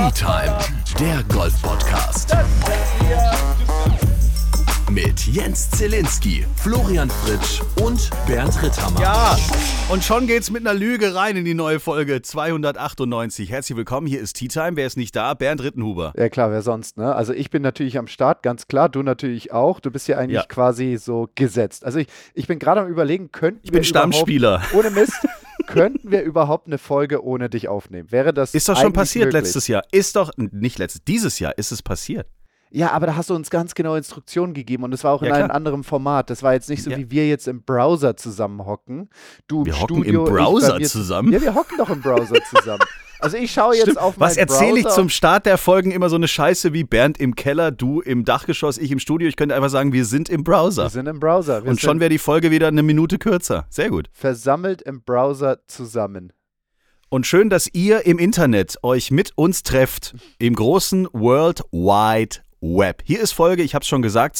Tea Time, der Golf-Podcast. Mit Jens Zielinski, Florian Fritsch und Bernd Ritthammer. Ja, und schon geht's mit einer Lüge rein in die neue Folge 298. Herzlich willkommen, hier ist Tea Time. Wer ist nicht da? Bernd Rittenhuber. Ja klar, wer sonst, ne? Also ich bin natürlich am Start, ganz klar, du natürlich auch. Du bist ja eigentlich quasi so gesetzt. Also ich bin gerade am Überlegen, Ich bin Stammspieler. Ohne Mist, könnten wir überhaupt eine Folge ohne dich aufnehmen? Wäre das Ist doch schon passiert möglich? letztes Jahr. Dieses Jahr ist es passiert. Ja, aber da hast du uns ganz genaue Instruktionen gegeben und es war auch in einem anderen Format. Das war jetzt nicht so, wie wir jetzt im Browser zusammenhocken. Du wir im hocken Studio, im Browser zusammen? Ja, wir hocken doch im Browser zusammen. Also ich schaue jetzt auf meinen Was erzähle ich Browser. zum Start der Folgen immer so eine Scheiße wie Bernd im Keller, du im Dachgeschoss, ich im Studio? Ich könnte einfach sagen, wir sind im Browser. Wir sind im Browser. Und schon wäre die Folge wieder eine Minute kürzer. Sehr gut. Versammelt im Browser zusammen. Und schön, dass ihr im Internet euch mit uns trefft, im großen World Wide Web. Hier ist Folge, ich habe es schon gesagt,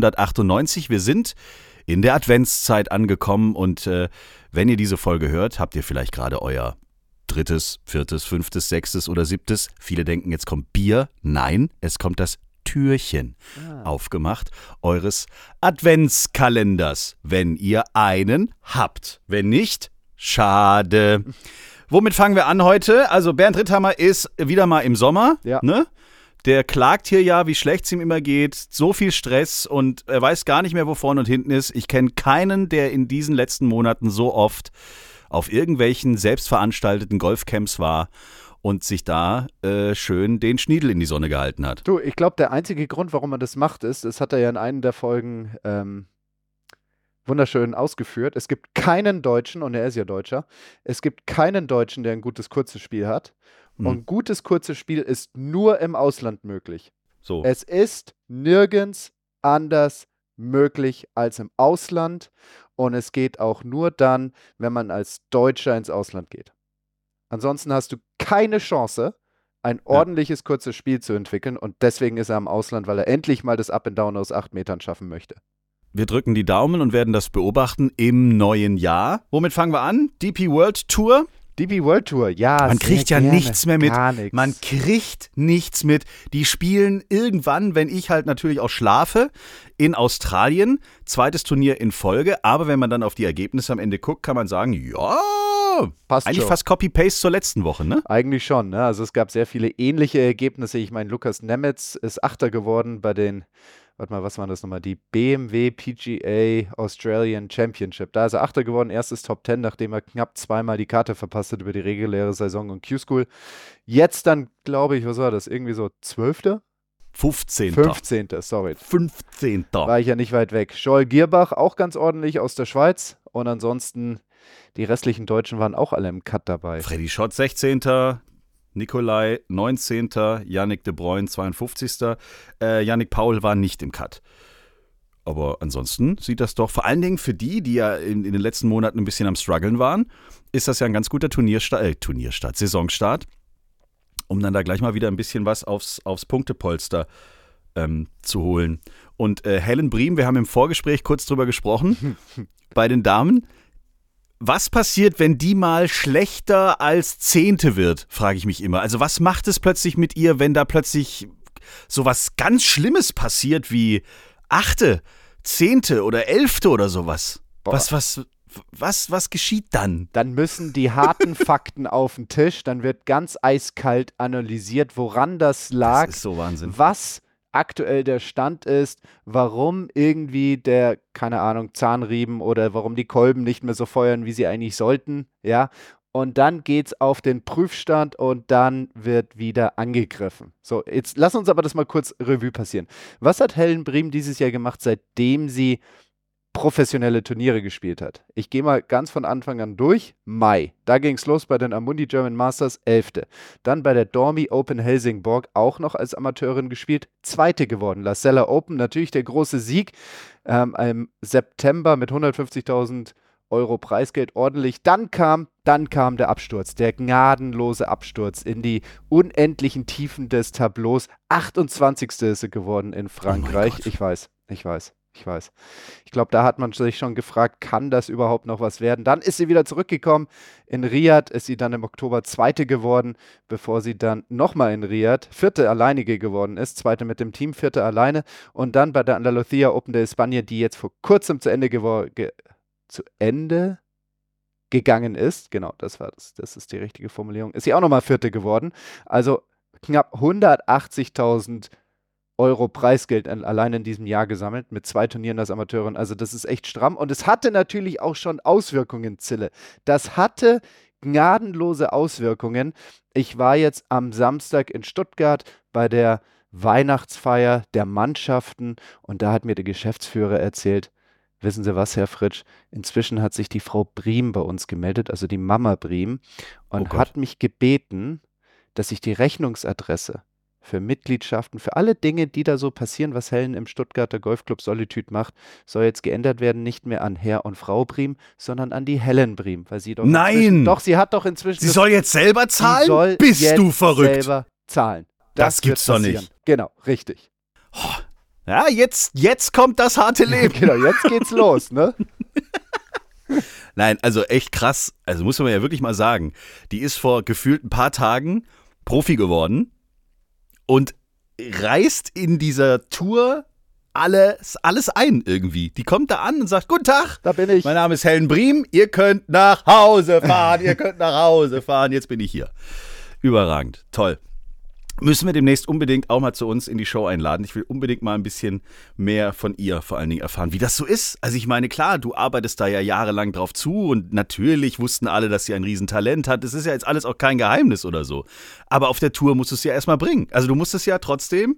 298. Wir sind in der Adventszeit angekommen und wenn ihr diese Folge hört, habt ihr vielleicht gerade euer 3., 4., 5., 6. oder 7. Viele denken, jetzt kommt Bier. Nein, es kommt das Türchen aufgemacht eures Adventskalenders, wenn ihr einen habt. Wenn nicht, schade. Womit fangen wir an heute? Also Bernd Ritthammer ist wieder mal im Sommer, ne? Der klagt hier ja, wie schlecht es ihm immer geht, so viel Stress und er weiß gar nicht mehr, wo vorne und hinten ist. Ich kenne keinen, der in diesen letzten Monaten so oft auf irgendwelchen selbstveranstalteten Golfcamps war und sich da schön den Schniedel in die Sonne gehalten hat. Du, ich glaube, der einzige Grund, warum er das macht, ist, das hat er ja in einer der Folgen wunderschön ausgeführt. Es gibt keinen Deutschen, und er ist ja Deutscher, es gibt keinen Deutschen, der ein gutes kurzes Spiel hat. Und gutes kurzes Spiel ist nur im Ausland möglich. So. Es ist nirgends anders möglich als im Ausland. Und es geht auch nur dann, wenn man als Deutscher ins Ausland geht. Ansonsten hast du keine Chance, ein ordentliches kurzes Spiel zu entwickeln. Und deswegen ist er im Ausland, weil er endlich mal das Up and Down aus 8 Metern schaffen möchte. Wir drücken die Daumen und werden das beobachten im neuen Jahr. Womit fangen wir an? DP World Tour. DP World Tour, ja. Man kriegt ja nichts mehr mit. Gar nichts. Man kriegt nichts mit. Die spielen irgendwann, wenn ich halt natürlich auch schlafe, in Australien. 2. Turnier in Folge. Aber wenn man dann auf die Ergebnisse am Ende guckt, kann man sagen, ja, passt eigentlich schon. fast Copy-Paste zur letzten Woche, ne? Eigentlich schon, ne? Also es gab sehr viele ähnliche Ergebnisse. Ich meine, Lukas Nemetz ist Achter geworden bei den, warte mal, was waren das nochmal? Die BMW PGA Australian Championship. Da ist er Achter geworden, erstes Top 10, nachdem er knapp zweimal die Karte verpasst hat über die reguläre Saison und Q-School. Jetzt dann, glaube ich, was war das? Irgendwie so 12.? 15. 15. Sorry. 15. War ich ja nicht weit weg. Joel Gierbach, auch ganz ordentlich aus der Schweiz. Und ansonsten, die restlichen Deutschen waren auch alle im Cut dabei. Freddy Schott 16. Nikolai 19. Yannick de Bruyne 52. Yannick Paul war nicht im Cut. Aber ansonsten sieht das doch, vor allen Dingen für die ja in den letzten Monaten ein bisschen am Struggeln waren, ist das ja ein ganz guter Saisonstart, um dann da gleich mal wieder ein bisschen was aufs Punktepolster zu holen. Und Helen Briem, wir haben im Vorgespräch kurz drüber gesprochen, bei den Damen. Was passiert, wenn die mal schlechter als 10. wird, frage ich mich immer. Also was macht es plötzlich mit ihr, wenn da plötzlich sowas ganz Schlimmes passiert wie 8., 10. oder 11. oder sowas? Was geschieht dann? Dann müssen die harten Fakten auf den Tisch, dann wird ganz eiskalt analysiert, woran das lag, Das ist so Wahnsinn. was aktuell der Stand ist, warum irgendwie der, keine Ahnung, Zahnriemen oder warum die Kolben nicht mehr so feuern, wie sie eigentlich sollten, ja. Und dann geht's auf den Prüfstand und dann wird wieder angegriffen. So, jetzt lass uns aber das mal kurz Revue passieren. Was hat Helen Briem dieses Jahr gemacht, seitdem sie professionelle Turniere gespielt hat? Ich gehe mal ganz von Anfang an durch. Mai. Da ging es los bei den Amundi German Masters, 11. Dann bei der Dormy Open Helsingborg auch noch als Amateurin gespielt, 2. geworden. La Sella Open, natürlich der große Sieg im September mit 150.000 Euro Preisgeld ordentlich. Dann kam der Absturz, der gnadenlose Absturz in die unendlichen Tiefen des Tableaus. 28. ist sie geworden in Frankreich. Oh mein Gott. Ich weiß. Ich weiß. Ich glaube, da hat man sich schon gefragt, kann das überhaupt noch was werden? Dann ist sie wieder zurückgekommen. In Riyadh ist sie dann im Oktober Zweite geworden, bevor sie dann nochmal in Riyadh Vierte alleinige geworden ist. Zweite mit dem Team, Vierte alleine. Und dann bei der Andalucía Open de España, die jetzt vor kurzem zu Ende gegangen ist. Genau, das ist die richtige Formulierung. Ist sie auch nochmal Vierte geworden. Also knapp 180.000 Euro Preisgeld allein in diesem Jahr gesammelt, mit 2 Turnieren als Amateurin. Also das ist echt stramm. Und es hatte natürlich auch schon Auswirkungen, Zille. Das hatte gnadenlose Auswirkungen. Ich war jetzt am Samstag in Stuttgart bei der Weihnachtsfeier der Mannschaften und da hat mir der Geschäftsführer erzählt, wissen Sie was, Herr Fritsch, inzwischen hat sich die Frau Briem bei uns gemeldet, also die Mama Briem, und hat mich gebeten, dass ich die Rechnungsadresse für Mitgliedschaften, für alle Dinge, die da so passieren, was Helen im Stuttgarter Golfclub Solitude macht, soll jetzt geändert werden, nicht mehr an Herr und Frau Briem, sondern an die Helen Briem, weil sie doch Nein! Doch, sie hat doch inzwischen... Sie soll jetzt selber zahlen? Bist du verrückt? Selber zahlen. Das gibt's doch nicht. Genau, richtig. Ja, jetzt kommt das harte Leben. Genau, jetzt geht's los, ne? Nein, also echt krass. Also muss man ja wirklich mal sagen, die ist vor gefühlt ein paar Tagen Profi geworden und reißt in dieser Tour alles ein irgendwie. Die kommt da an und sagt, guten Tag, da bin ich. Mein Name ist Helen Briem, ihr könnt nach Hause fahren, jetzt bin ich hier. Überragend, toll. Müssen wir demnächst unbedingt auch mal zu uns in die Show einladen. Ich will unbedingt mal ein bisschen mehr von ihr vor allen Dingen erfahren, wie das so ist. Also ich meine, klar, du arbeitest da ja jahrelang drauf zu und natürlich wussten alle, dass sie ein Riesentalent hat. Das ist ja jetzt alles auch kein Geheimnis oder so. Aber auf der Tour musst du es ja erstmal bringen. Also du musst es ja trotzdem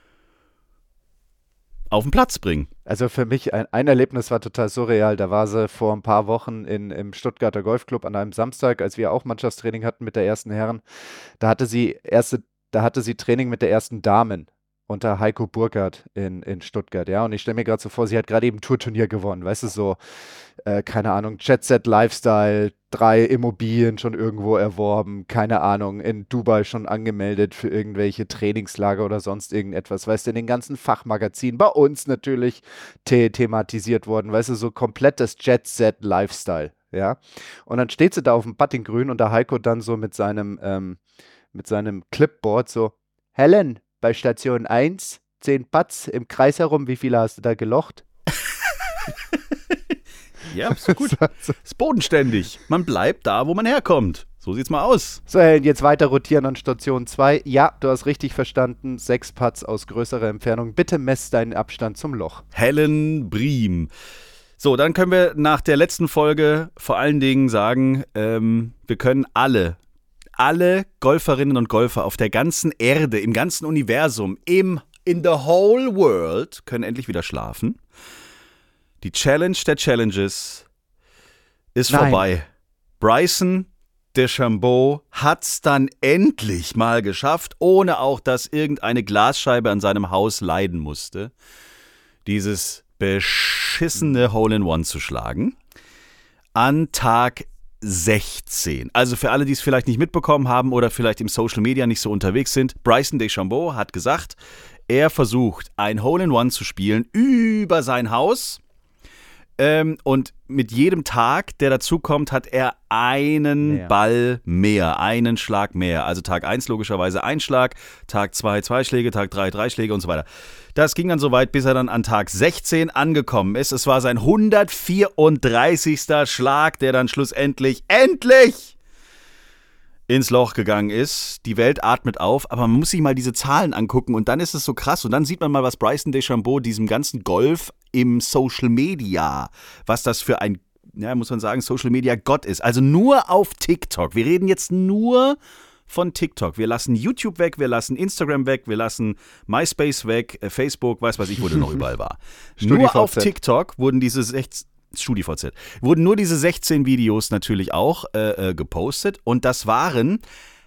auf den Platz bringen. Also für mich ein Erlebnis war total surreal. Da war sie vor ein paar Wochen im Stuttgarter Golfclub an einem Samstag, als wir auch Mannschaftstraining hatten mit der ersten Herren. Da hatte sie Training mit der ersten Damen unter Heiko Burkhardt in Stuttgart, ja. Und ich stelle mir gerade so vor, sie hat gerade eben ein Tourturnier gewonnen, weißt du, so, keine Ahnung, Jet Set Lifestyle, 3 Immobilien schon irgendwo erworben, keine Ahnung, in Dubai schon angemeldet für irgendwelche Trainingslager oder sonst irgendetwas, weißt du, in den ganzen Fachmagazinen, bei uns natürlich thematisiert worden, weißt du, so komplettes Jet Set Lifestyle, ja. Und dann steht sie da auf dem Puttinggrün und der Heiko dann so mit seinem Clipboard so, Helen, bei Station 1, 10 Putts im Kreis herum, wie viele hast du da gelocht? Ja, ist gut. Ist bodenständig. Man bleibt da, wo man herkommt. So sieht's mal aus. So, Helen, jetzt weiter rotieren an Station 2. Ja, du hast richtig verstanden. 6 Putts aus größerer Entfernung. Bitte mess deinen Abstand zum Loch. Helen Briem. So, dann können wir nach der letzten Folge vor allen Dingen sagen, wir können alle Golferinnen und Golfer auf der ganzen Erde, im ganzen Universum, in the whole world, können endlich wieder schlafen. Die Challenge der Challenges ist vorbei. Bryson DeChambeau hat's dann endlich mal geschafft, ohne auch, dass irgendeine Glasscheibe an seinem Haus leiden musste, dieses beschissene Hole-in-One zu schlagen. An Tag 16. Also für alle, die es vielleicht nicht mitbekommen haben oder vielleicht im Social Media nicht so unterwegs sind, Bryson DeChambeau hat gesagt, er versucht, ein Hole-in-One zu spielen über sein Haus. Und mit jedem Tag, der dazukommt, hat er einen Ball mehr, einen Schlag mehr. Also Tag 1 logischerweise ein Schlag, Tag 2 2 Schläge, Tag 3 3 Schläge und so weiter. Das ging dann so weit, bis er dann an Tag 16 angekommen ist. Es war sein 134. Schlag, der dann schlussendlich ins Loch gegangen ist. Die Welt atmet auf, aber man muss sich mal diese Zahlen angucken und dann ist es so krass und dann sieht man mal, was Bryson DeChambeau diesem ganzen Golf im Social Media, was das für ein, ja, muss man sagen, Social Media Gott ist. Also nur auf TikTok. Wir reden jetzt nur von TikTok. Wir lassen YouTube weg, wir lassen Instagram weg, wir lassen MySpace weg, Facebook, weiß ich, wo der noch überall war. Nur auf TikTok wurden diese 16 StudiVZ. Wurden nur diese 16 Videos natürlich auch gepostet und das waren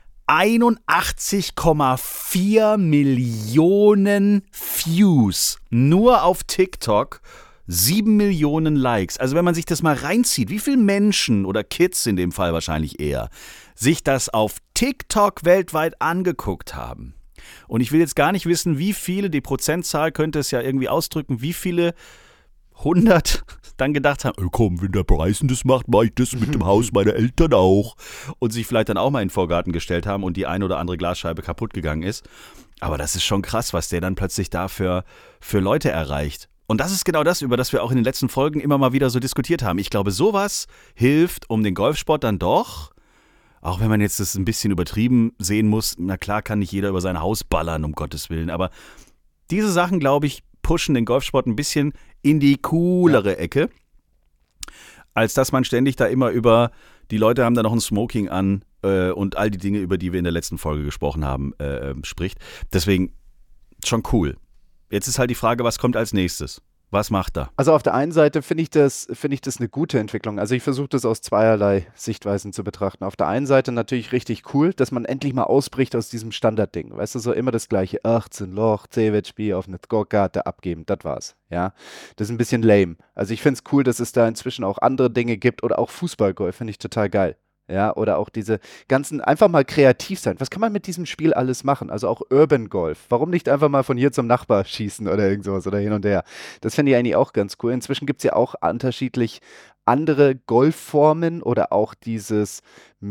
81,4 Millionen Views. Nur auf TikTok 7 Millionen Likes. Also wenn man sich das mal reinzieht, wie viele Menschen oder Kids in dem Fall wahrscheinlich eher, sich das auf TikTok weltweit angeguckt haben. Und ich will jetzt gar nicht wissen, wie viele, die Prozentzahl könnte es ja irgendwie ausdrücken, wie viele 100 dann gedacht haben, komm, wenn der Bryson das macht, mache ich das mit dem Haus meiner Eltern auch. Und sich vielleicht dann auch mal in den Vorgarten gestellt haben und die ein oder andere Glasscheibe kaputt gegangen ist. Aber das ist schon krass, was der dann plötzlich da für Leute erreicht. Und das ist genau das, über das wir auch in den letzten Folgen immer mal wieder so diskutiert haben. Ich glaube, sowas hilft, um den Golfsport dann doch, auch wenn man jetzt das ein bisschen übertrieben sehen muss, na klar kann nicht jeder über sein Haus ballern, um Gottes Willen, aber diese Sachen, glaube ich, pushen den Golfsport ein bisschen in die coolere Ecke, als dass man ständig da immer über, die Leute haben da noch ein Smoking an und all die Dinge, über die wir in der letzten Folge gesprochen haben, spricht. Deswegen schon cool. Jetzt ist halt die Frage, was kommt als nächstes? Was macht er? Also auf der einen Seite finde ich das eine gute Entwicklung. Also ich versuche das aus zweierlei Sichtweisen zu betrachten. Auf der einen Seite natürlich richtig cool, dass man endlich mal ausbricht aus diesem Standardding. Weißt du, so immer das gleiche, 18 Loch, CW-Spiel auf eine Scorekarte abgeben, das war's. Ja, das ist ein bisschen lame. Also ich finde es cool, dass es da inzwischen auch andere Dinge gibt oder auch Fußballgolf, finde ich total geil. Ja, oder auch diese ganzen, einfach mal kreativ sein. Was kann man mit diesem Spiel alles machen? Also auch Urban Golf. Warum nicht einfach mal von hier zum Nachbar schießen oder irgend sowas oder hin und her? Das finde ich eigentlich auch ganz cool. Inzwischen gibt es ja auch unterschiedlich andere Golfformen oder auch dieses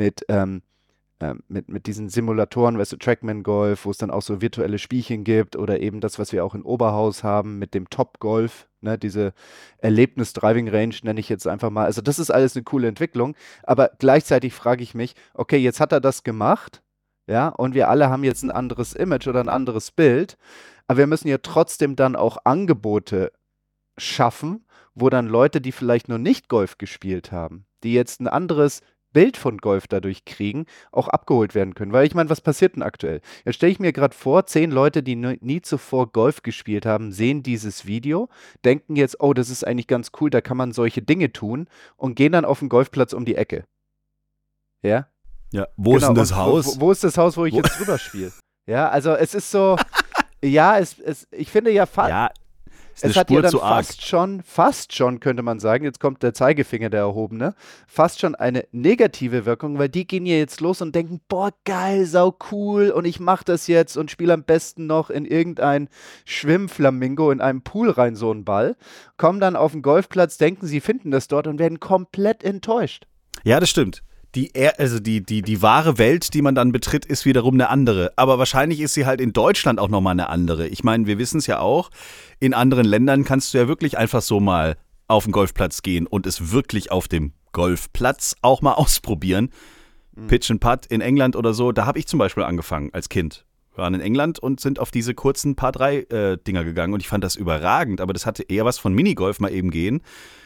mit diesen Simulatoren, weißt du, Trackman Golf, wo es dann auch so virtuelle Spielchen gibt oder eben das, was wir auch in Oberhaus haben mit dem Top Golf, ne, diese Erlebnis-Driving-Range nenne ich jetzt einfach mal. Also das ist alles eine coole Entwicklung, aber gleichzeitig frage ich mich, okay, jetzt hat er das gemacht, ja, und wir alle haben jetzt ein anderes Image oder ein anderes Bild, aber wir müssen ja trotzdem dann auch Angebote schaffen, wo dann Leute, die vielleicht noch nicht Golf gespielt haben, die jetzt ein anderes Bild von Golf dadurch kriegen, auch abgeholt werden können. Weil ich meine, was passiert denn aktuell? Jetzt stelle ich mir gerade vor, 10 Leute, die nie zuvor Golf gespielt haben, sehen dieses Video, denken jetzt, oh, das ist eigentlich ganz cool, da kann man solche Dinge tun und gehen dann auf den Golfplatz um die Ecke. Ja? Ja, wo ist denn das Haus? Wo ist das Haus, wo ich jetzt drüber spiele? Ja, also es ist so, ja, ich finde ja fast. Ja, Es hat ja dann fast schon, könnte man sagen, jetzt kommt der Zeigefinger, der erhobene, fast schon eine negative Wirkung, weil die gehen ja jetzt los und denken, boah, geil, sau cool und ich mach das jetzt und spiele am besten noch in irgendein Schwimmflamingo in einem Pool rein, so einen Ball, kommen dann auf den Golfplatz, denken, sie finden das dort und werden komplett enttäuscht. Ja, das stimmt. Die wahre Welt, die man dann betritt, ist wiederum eine andere. Aber wahrscheinlich ist sie halt in Deutschland auch nochmal eine andere. Ich meine, wir wissen es ja auch, in anderen Ländern kannst du ja wirklich einfach so mal auf den Golfplatz gehen und es wirklich auf dem Golfplatz auch mal ausprobieren. Pitch and Putt in England oder so, da habe ich zum Beispiel angefangen als Kind. Wir waren in England und sind auf diese kurzen Par-3-Dinger gegangen und ich fand das überragend, aber das hatte eher was von Minigolf mal eben gehen.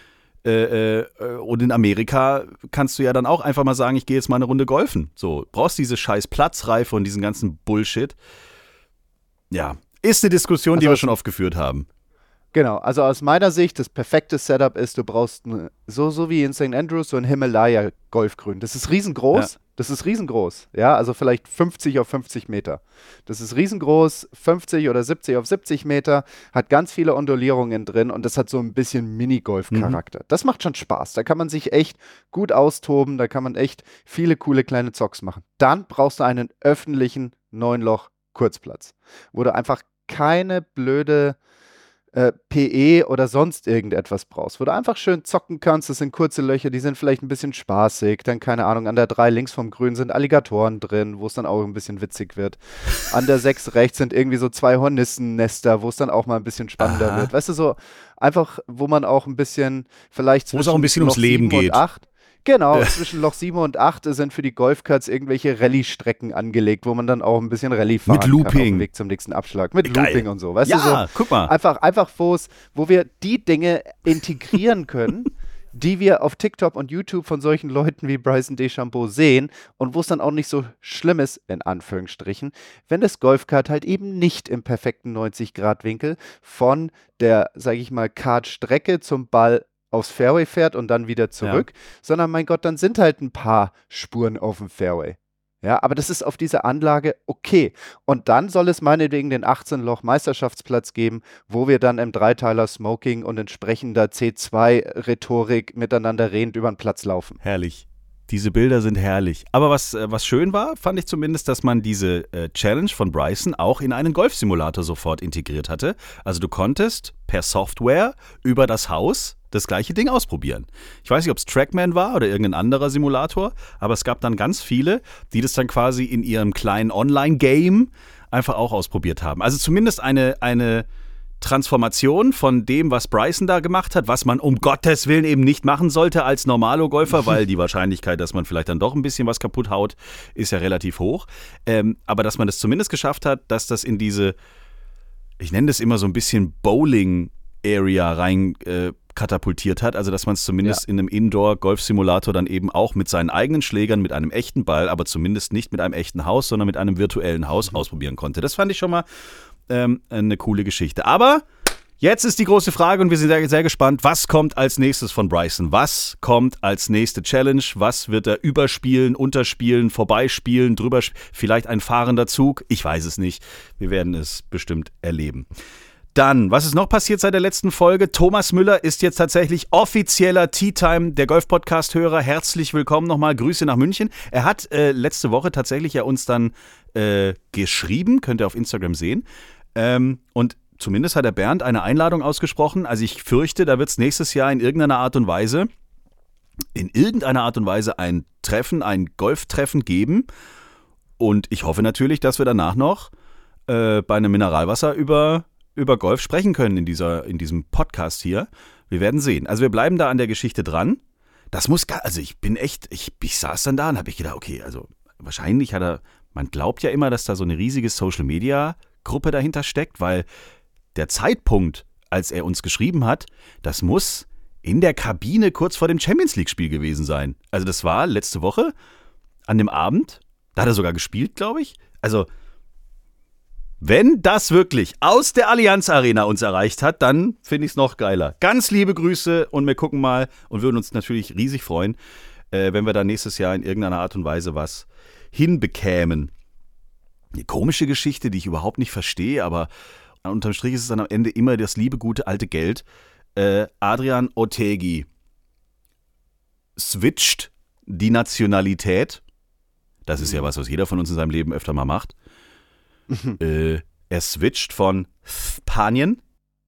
Und in Amerika kannst du ja dann auch einfach mal sagen, ich gehe jetzt mal eine Runde golfen. So, brauchst diese scheiß Platzreife und diesen ganzen Bullshit. Ja, ist eine Diskussion, die wir schon oft geführt haben. Genau, also aus meiner Sicht, das perfekte Setup ist, du brauchst so wie in St. Andrews so ein Himalaya-Golfgrün. Das ist riesengroß, ja, also vielleicht 50 auf 50 Meter. Das ist riesengroß, 50 oder 70 auf 70 Meter, hat ganz viele Ondulierungen drin und das hat so ein bisschen Minigolf-Charakter. Das macht schon Spaß, da kann man sich echt gut austoben, da kann man echt viele coole kleine Zocks machen. Dann brauchst du einen öffentlichen 9-Loch-Kurzplatz, wo du einfach keine blöde PE oder sonst irgendetwas brauchst, wo du einfach schön zocken kannst. Das sind kurze Löcher, die sind vielleicht ein bisschen spaßig. Dann, keine Ahnung, an der 3 links vom Grün sind Alligatoren drin, wo es dann auch ein bisschen witzig wird. An der 6 rechts sind irgendwie so 2 Hornissennester, wo es dann auch mal ein bisschen spannender wird. Weißt du, so einfach, wo man auch ein bisschen vielleicht wo es auch ein bisschen ums Leben geht. 8, genau, zwischen Loch 7 und 8 sind für die Golfcarts irgendwelche Rallye-Strecken angelegt, wo man dann auch ein bisschen Rallye fahren mit Looping. kann auf dem Weg zum nächsten Abschlag. Mit Geil. Looping und so. Weißt ja, du, so guck mal. Einfach wo wir die Dinge integrieren können, die wir auf TikTok und YouTube von solchen Leuten wie Bryson DeChambeau sehen und wo es dann auch nicht so schlimm ist, in Anführungsstrichen, wenn das Golfkart halt eben nicht im perfekten 90-Grad-Winkel von der, sage ich mal, Kartstrecke zum Ball aufs Fairway fährt und dann wieder zurück, sondern mein Gott, dann sind halt ein paar Spuren auf dem Fairway. Ja, aber das ist auf dieser Anlage okay. Und dann soll es meinetwegen den 18-Loch-Meisterschaftsplatz geben, wo wir dann im Dreiteiler Smoking und entsprechender C2-Rhetorik miteinander redend über den Platz laufen. Herrlich. Diese Bilder sind herrlich. Aber was schön war, fand ich zumindest, dass man diese Challenge von Bryson auch in einen Golfsimulator sofort integriert hatte. Also du konntest per Software über das Haus das gleiche Ding ausprobieren. Ich weiß nicht, ob es Trackman war oder irgendein anderer Simulator, aber es gab dann ganz viele, die das dann quasi in ihrem kleinen Online-Game einfach auch ausprobiert haben. Also zumindest eine Transformation von dem, was Bryson da gemacht hat, was man um Gottes Willen eben nicht machen sollte als Normalo-Golfer, weil die Wahrscheinlichkeit, dass man vielleicht dann doch ein bisschen was kaputt haut, ist ja relativ hoch. Aber dass man das zumindest geschafft hat, dass das in diese, ich nenne das immer so ein bisschen Bowling-Area rein katapultiert hat, also dass man es zumindest in einem Indoor-Golf-Simulator dann eben auch mit seinen eigenen Schlägern, mit einem echten Ball, aber zumindest nicht mit einem echten Haus, sondern mit einem virtuellen Haus ausprobieren konnte. Das fand ich schon mal eine coole Geschichte. Aber jetzt ist die große Frage und wir sind sehr, sehr gespannt, was kommt als nächstes von Bryson? Was kommt als nächste Challenge? Was wird er überspielen, unterspielen, vorbeispielen, drüber spielen? Vielleicht ein fahrender Zug? Ich weiß es nicht. Wir werden es bestimmt erleben. Dann, was ist noch passiert seit der letzten Folge? Thomas Müller ist jetzt tatsächlich offizieller Tea-Time der Golf-Podcast-Hörer. Herzlich willkommen nochmal. Grüße nach München. Er hat letzte Woche tatsächlich ja uns dann geschrieben, könnt ihr auf Instagram sehen. Und zumindest hat der Bernd eine Einladung ausgesprochen. Also ich fürchte, da wird es nächstes Jahr in irgendeiner Art und Weise ein Treffen, ein Golftreffen geben. Und ich hoffe natürlich, dass wir danach noch bei einem Mineralwasser über Golf sprechen können in diesem Podcast hier. Wir werden sehen. Also wir bleiben da an der Geschichte dran. Das muss, also ich saß dann da und habe ich gedacht, okay, also wahrscheinlich man glaubt ja immer, dass da so eine riesige Social-Media-Gruppe dahinter steckt, weil der Zeitpunkt, als er uns geschrieben hat, das muss in der Kabine kurz vor dem Champions-League-Spiel gewesen sein. Also das war letzte Woche an dem Abend, da hat er sogar gespielt, glaube ich. Also wenn das wirklich aus der Allianz Arena uns erreicht hat, dann finde ich es noch geiler. Ganz liebe Grüße und wir gucken mal und würden uns natürlich riesig freuen, wenn wir da nächstes Jahr in irgendeiner Art und Weise was hinbekämen. Eine komische Geschichte, die ich überhaupt nicht verstehe, aber unterm Strich ist es dann am Ende immer das liebe, gute, alte Geld. Adrian Otaegui switcht die Nationalität. Das ist ja was jeder von uns in seinem Leben öfter mal macht. Er switcht von Spanien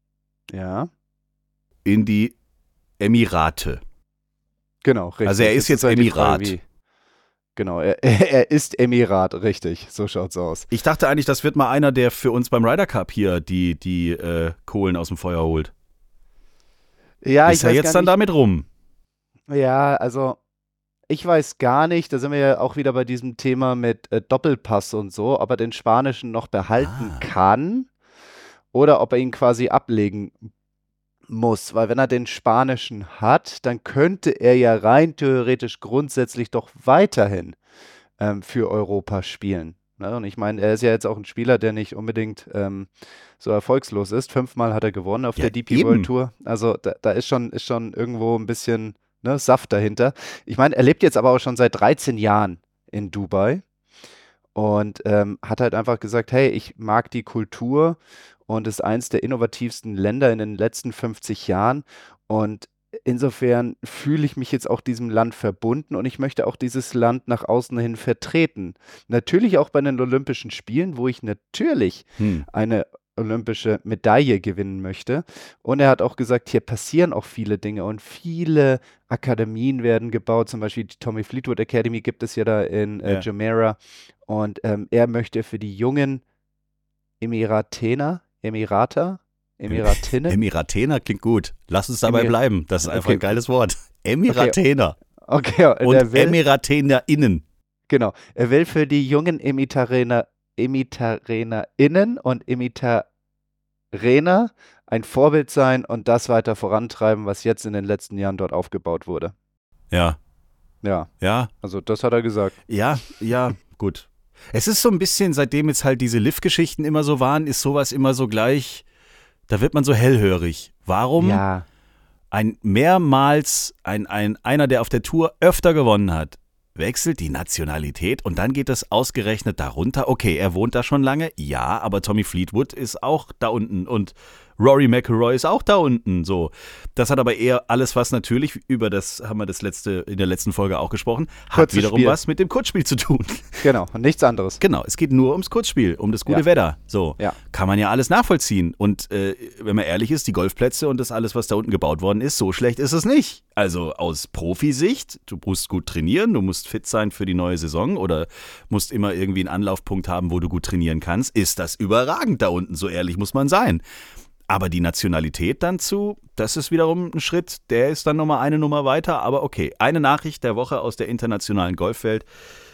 in die Emirate. Genau, richtig. Also er ist jetzt Emirat. Genau, er ist Emirat, richtig. So schaut's aus. Ich dachte eigentlich, das wird mal einer, der für uns beim Ryder Cup hier die Kohlen aus dem Feuer holt. Ja, ist er jetzt dann damit rum? Ja, also ich weiß gar nicht, da sind wir ja auch wieder bei diesem Thema mit Doppelpass und so, ob er den Spanischen noch behalten kann oder ob er ihn quasi ablegen muss. Weil wenn er den Spanischen hat, dann könnte er ja rein theoretisch grundsätzlich doch weiterhin für Europa spielen. Ne? Und ich meine, er ist ja jetzt auch ein Spieler, der nicht unbedingt so erfolgslos ist. 5-mal hat er gewonnen auf der DP World Tour. Also da ist schon irgendwo ein bisschen Saft dahinter. Ich meine, er lebt jetzt aber auch schon seit 13 Jahren in Dubai und hat halt einfach gesagt, hey, ich mag die Kultur und ist eins der innovativsten Länder in den letzten 50 Jahren und insofern fühle ich mich jetzt auch diesem Land verbunden und ich möchte auch dieses Land nach außen hin vertreten. Natürlich auch bei den Olympischen Spielen, wo ich natürlich eine olympische Medaille gewinnen möchte. Und er hat auch gesagt, hier passieren auch viele Dinge und viele Akademien werden gebaut. Zum Beispiel die Tommy Fleetwood Academy gibt es ja da in Jumeirah. Und er möchte für die jungen Emiratinnen. Emiratener klingt gut. Lass uns dabei bleiben. Das ist einfach ein geiles Wort. Emiratener. Okay. Und EmiratenerInnen. Genau. Er will für die jungen EmiratenerInnen und Emiratener ein Vorbild sein und das weiter vorantreiben, was jetzt in den letzten Jahren dort aufgebaut wurde. Ja. Also das hat er gesagt. Ja, gut. Es ist so ein bisschen, seitdem jetzt halt diese Liv-Geschichten immer so waren, ist sowas immer so gleich, da wird man so hellhörig. Warum einer, der auf der Tour öfter gewonnen hat, wechselt die Nationalität und dann geht es ausgerechnet darunter. Okay, er wohnt da schon lange, ja, aber Tommy Fleetwood ist auch da unten und Rory McIlroy ist auch da unten. So. Das hat aber eher alles, was natürlich, über das haben wir in der letzten Folge auch gesprochen, hat Kurzes wiederum Spiel. was mit dem Kurzspiel zu tun. Genau, und nichts anderes. Genau, es geht nur ums Kurzspiel, um das gute Wetter. So, Ja. kann man ja alles nachvollziehen. Und wenn man ehrlich ist, die Golfplätze und das alles, was da unten gebaut worden ist, so schlecht ist es nicht. Also aus Profisicht, du musst gut trainieren, du musst fit sein für die neue Saison oder musst immer irgendwie einen Anlaufpunkt haben, wo du gut trainieren kannst, ist das überragend da unten, so ehrlich muss man sein. Aber die Nationalität dann das ist wiederum ein Schritt, der ist dann nochmal eine Nummer weiter. Aber okay, eine Nachricht der Woche aus der internationalen Golfwelt.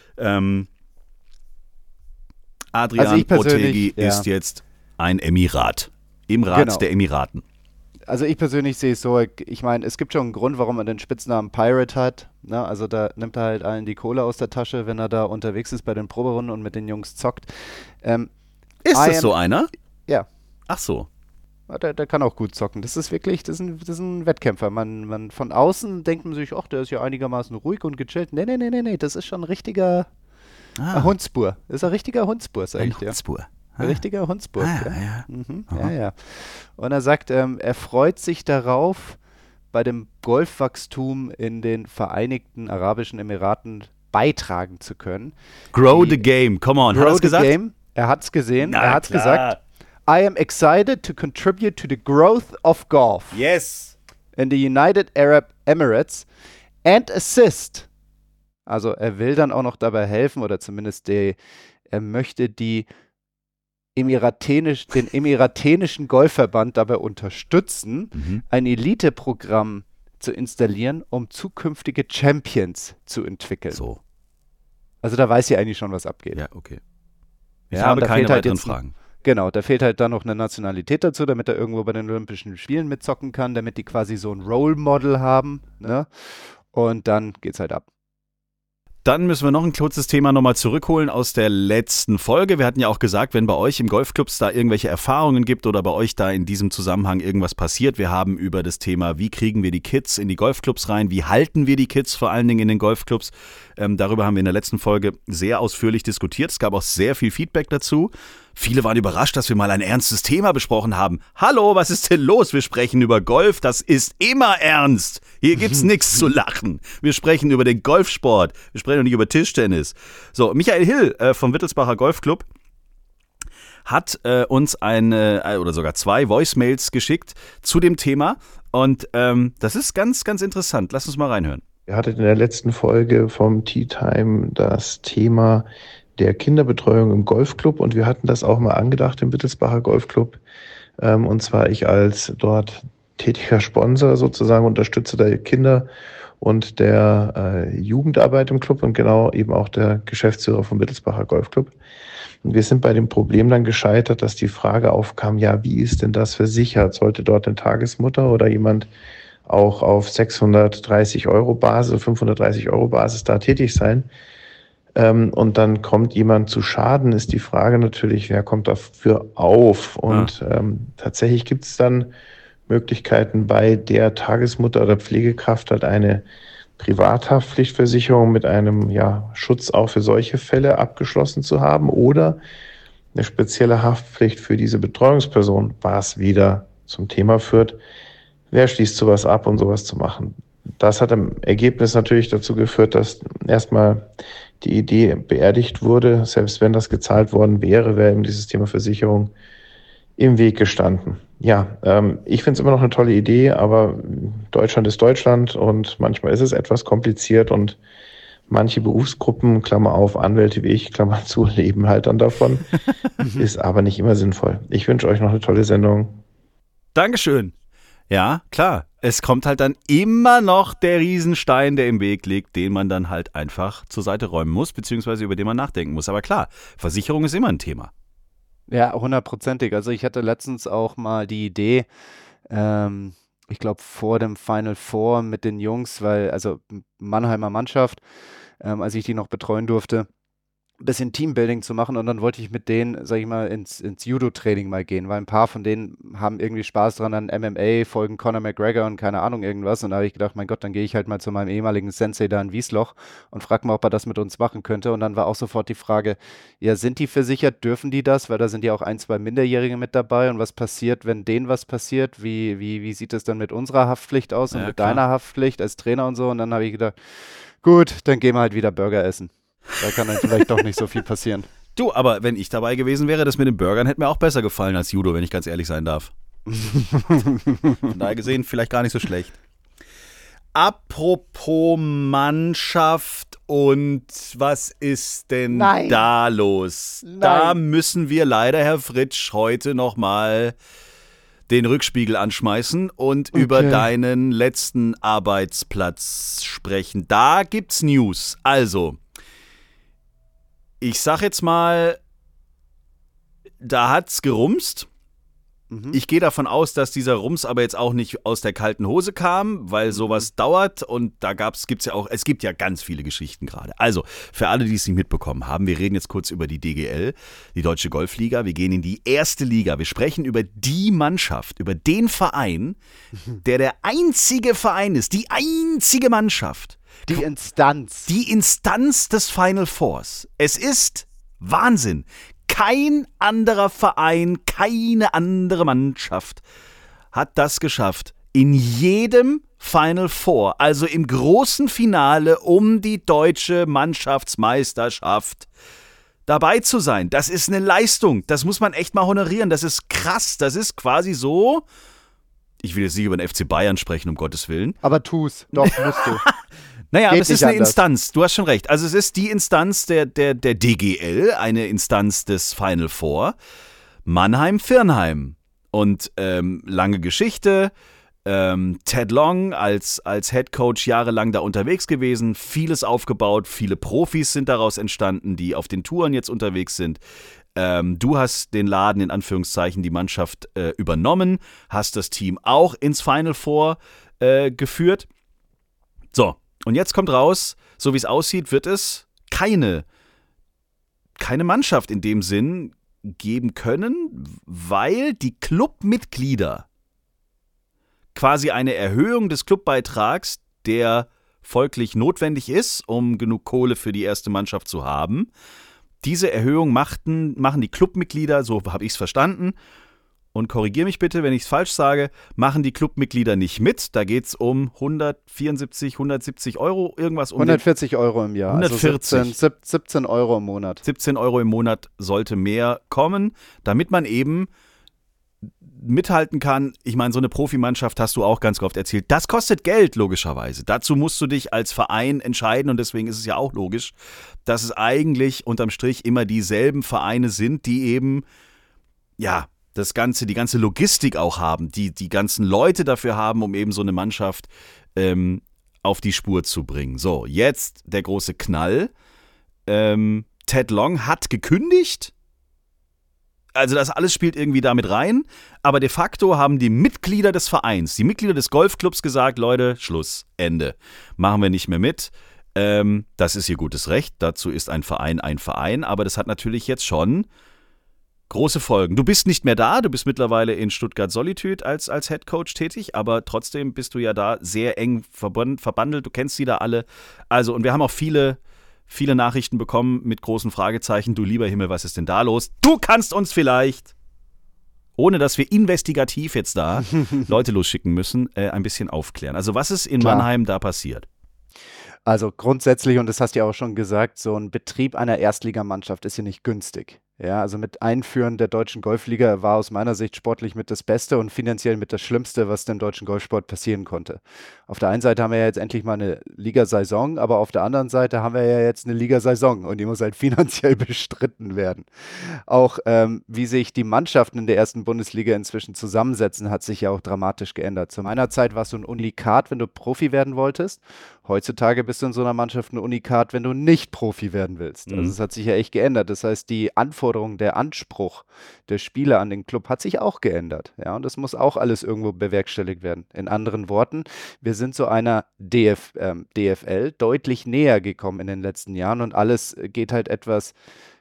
Adrian Otegi ist jetzt ein Emirat. Im Rat der Emiraten. Also ich persönlich sehe es so, ich meine, es gibt schon einen Grund, warum er den Spitznamen Pirate hat. Ne? Also da nimmt er halt allen die Kohle aus der Tasche, wenn er da unterwegs ist bei den Proberunden und mit den Jungs zockt. Ist das so einer? Ja. Ach so. Der kann auch gut zocken. Das ist ein Wettkämpfer. Man von außen denkt man sich, ach, der ist ja einigermaßen ruhig und gechillt. Nee, das ist schon ein richtiger Hundsbur. Das ist ein richtiger Hundsbur, sag ich dir. Hundsbur. Ein richtiger Hundsbur. Ja. Ja. Und er sagt, er freut sich darauf, bei dem Golfwachstum in den Vereinigten Arabischen Emiraten beitragen zu können. Grow the game, come on. Hat er das gesagt? Game. Er hat es gesehen, Na, er hat es klar. gesagt. I am excited to contribute to the growth of golf Yes. in the United Arab Emirates and assist. Also er will dann auch noch dabei helfen oder zumindest er möchte den Emiratenischen Golfverband dabei unterstützen, ein Elite-Programm zu installieren, um zukünftige Champions zu entwickeln. So. Also da weiß sie eigentlich schon, was abgeht. Ja, okay. Ich Ja, habe und da keine fehlt halt weiteren jetzt Fragen. Genau, da fehlt halt dann noch eine Nationalität dazu, damit er irgendwo bei den Olympischen Spielen mitzocken kann, damit die quasi so ein Role Model haben, ne? Und dann geht's halt ab. Dann müssen wir noch ein kurzes Thema nochmal zurückholen aus der letzten Folge. Wir hatten ja auch gesagt, wenn bei euch im Golfclubs da irgendwelche Erfahrungen gibt oder bei euch da in diesem Zusammenhang irgendwas passiert. Wir haben über das Thema, wie kriegen wir die Kids in die Golfclubs rein, wie halten wir die Kids vor allen Dingen in den Golfclubs. Darüber haben wir in der letzten Folge sehr ausführlich diskutiert. Es gab auch sehr viel Feedback dazu. Viele waren überrascht, dass wir mal ein ernstes Thema besprochen haben. Hallo, was ist denn los? Wir sprechen über Golf, das ist immer ernst. Hier gibt's nichts zu lachen. Wir sprechen über den Golfsport. Wir sprechen doch nicht über Tischtennis. So, Michael Hill vom Wittelsbacher Golfclub hat uns oder sogar 2 Voicemails geschickt zu dem Thema. Und das ist ganz, ganz interessant. Lass uns mal reinhören. Ihr hattet in der letzten Folge vom Tea Time das Thema der Kinderbetreuung im Golfclub und wir hatten das auch mal angedacht im Wittelsbacher Golfclub. Und zwar ich als dort tätiger Sponsor sozusagen Unterstützer der Kinder und der Jugendarbeit im Club und genau eben auch der Geschäftsführer vom Wittelsbacher Golfclub. Und wir sind bei dem Problem dann gescheitert, dass die Frage aufkam, ja, wie ist denn das versichert? Sollte dort eine Tagesmutter oder jemand auch auf 630 € Basis, 530 € Basis da tätig sein? Und dann kommt jemand zu Schaden, ist die Frage natürlich, wer kommt dafür auf? Und tatsächlich gibt es dann Möglichkeiten, bei der Tagesmutter oder Pflegekraft halt eine Privathaftpflichtversicherung mit einem Schutz auch für solche Fälle abgeschlossen zu haben oder eine spezielle Haftpflicht für diese Betreuungsperson, was wieder zum Thema führt, wer schließt sowas ab, um sowas zu machen. Das hat im Ergebnis natürlich dazu geführt, dass erstmal die Idee beerdigt wurde. Selbst wenn das gezahlt worden wäre, wäre eben dieses Thema Versicherung im Weg gestanden. Ja, ich finde es immer noch eine tolle Idee, aber Deutschland ist Deutschland und manchmal ist es etwas kompliziert und manche Berufsgruppen, Klammer auf, Anwälte wie ich, Klammer zu, leben halt dann davon. Ist aber nicht immer sinnvoll. Ich wünsche euch noch eine tolle Sendung. Dankeschön. Ja, klar. Es kommt halt dann immer noch der Riesenstein, der im Weg liegt, den man dann halt einfach zur Seite räumen muss, beziehungsweise über den man nachdenken muss. Aber klar, Versicherung ist immer ein Thema. Ja, 100%. Also ich hatte letztens auch mal die Idee, ich glaube vor dem Final Four mit den Jungs, also Mannheimer Mannschaft, als ich die noch betreuen durfte, ein bisschen Teambuilding zu machen und dann wollte ich mit denen, sag ich mal, ins Judo-Training mal gehen, weil ein paar von denen haben irgendwie Spaß dran an MMA, folgen Conor McGregor und keine Ahnung irgendwas und da habe ich gedacht, mein Gott, dann gehe ich halt mal zu meinem ehemaligen Sensei da in Wiesloch und frage mal, ob er das mit uns machen könnte und dann war auch sofort die Frage, ja, sind die versichert, dürfen die das, weil da sind ja auch 1, 2 Minderjährige mit dabei und was passiert, wenn denen was passiert, wie sieht es dann mit unserer Haftpflicht aus und Ja, mit klar. deiner Haftpflicht als Trainer und so und dann habe ich gedacht, gut, dann gehen wir halt wieder Burger essen. Da kann dann vielleicht doch nicht so viel passieren. Du, aber wenn ich dabei gewesen wäre, das mit den Burgern hätte mir auch besser gefallen als Judo, wenn ich ganz ehrlich sein darf. Von daher gesehen, vielleicht gar nicht so schlecht. Apropos Mannschaft und was ist denn Nein. da los? Nein. Da müssen wir leider, Herr Fritsch, heute nochmal den Rückspiegel anschmeißen und über deinen letzten Arbeitsplatz sprechen. Da gibt's News. Also, ich sag jetzt mal, da hat's gerumst. Ich gehe davon aus, dass dieser Rums aber jetzt auch nicht aus der kalten Hose kam, weil sowas dauert und es gibt ja ganz viele Geschichten gerade. Also, für alle, die es nicht mitbekommen haben, wir reden jetzt kurz über die DGL, die Deutsche Golfliga. Wir gehen in die erste Liga. Wir sprechen über die Mannschaft, über den Verein, der einzige Verein ist, die einzige Mannschaft. Die Instanz. Die Instanz des Final Fours. Es ist Wahnsinn. Kein anderer Verein, keine andere Mannschaft hat das geschafft. In jedem Final Four, also im großen Finale um die deutsche Mannschaftsmeisterschaft, dabei zu sein. Das ist eine Leistung. Das muss man echt mal honorieren. Das ist krass. Das ist quasi so. Ich will jetzt nicht über den FC Bayern sprechen, um Gottes Willen. Aber tu's. Doch, musst du. Naja, aber Geht es ist nicht eine anders. Instanz, du hast schon recht. Also es ist die Instanz der DGL, eine Instanz des Final Four, Mannheim-Virnheim. Und lange Geschichte, Ted Long als Head Coach jahrelang da unterwegs gewesen, vieles aufgebaut, viele Profis sind daraus entstanden, die auf den Touren jetzt unterwegs sind. Du hast den Laden, in Anführungszeichen, die Mannschaft übernommen, hast das Team auch ins Final Four geführt. So. Und jetzt kommt raus, so wie es aussieht, wird es keine Mannschaft in dem Sinn geben können, weil die Clubmitglieder quasi eine Erhöhung des Clubbeitrags, der folglich notwendig ist, um genug Kohle für die erste Mannschaft zu haben. Diese Erhöhung machen die Clubmitglieder, so habe ich es verstanden, und korrigiere mich bitte, wenn ich es falsch sage, machen die Clubmitglieder nicht mit. Da geht es um 174, 170 Euro, irgendwas um 140 Euro im Jahr. 140. Also 17 Euro im Monat. 17 Euro im Monat sollte mehr kommen, damit man eben mithalten kann. Ich meine, so eine Profimannschaft hast du auch ganz oft erzählt. Das kostet Geld, logischerweise. Dazu musst du dich als Verein entscheiden und deswegen ist es ja auch logisch, dass es eigentlich unterm Strich immer dieselben Vereine sind, die eben, ja, die ganze Logistik auch haben, die ganzen Leute dafür haben, um eben so eine Mannschaft auf die Spur zu bringen. So, jetzt der große Knall. Ted Long hat gekündigt. Also das alles spielt irgendwie damit rein. Aber de facto haben die Mitglieder des Vereins, die Mitglieder des Golfclubs gesagt, Leute, Schluss, Ende. Machen wir nicht mehr mit. Das ist ihr gutes Recht. Dazu ist ein Verein. Aber das hat natürlich jetzt schon große Folgen. Du bist nicht mehr da, du bist mittlerweile in Stuttgart-Solitude als Headcoach tätig, aber trotzdem bist du ja da sehr eng verbandelt, du kennst die da alle. Also, und wir haben auch viele Nachrichten bekommen mit großen Fragezeichen. Du lieber Himmel, was ist denn da los? Du kannst uns vielleicht, ohne dass wir investigativ jetzt da Leute losschicken müssen, ein bisschen aufklären. Also, was ist in Mannheim da passiert? Also grundsätzlich, und das hast du ja auch schon gesagt, so ein Betrieb einer Erstligamannschaft ist ja nicht günstig. Ja, also mit Einführen der deutschen Golfliga war aus meiner Sicht sportlich mit das Beste und finanziell mit das Schlimmste, was dem deutschen Golfsport passieren konnte. Auf der einen Seite haben wir ja jetzt endlich mal eine Ligasaison, aber auf der anderen Seite haben wir ja jetzt eine Ligasaison und die muss halt finanziell bestritten werden. Auch wie sich die Mannschaften in der ersten Bundesliga inzwischen zusammensetzen, hat sich ja auch dramatisch geändert. Zu meiner Zeit warst du ein Unikat, wenn du Profi werden wolltest. Heutzutage bist du in so einer Mannschaft ein Unikat, wenn du nicht Profi werden willst. Also es hat sich ja echt geändert. Das heißt, die Anforderungen Anforderungen, der Anspruch der Spieler an den Club hat sich auch geändert. Ja, und das muss auch alles irgendwo bewerkstelligt werden. In anderen Worten, wir sind so einer DFL deutlich näher gekommen in den letzten Jahren und alles geht halt etwas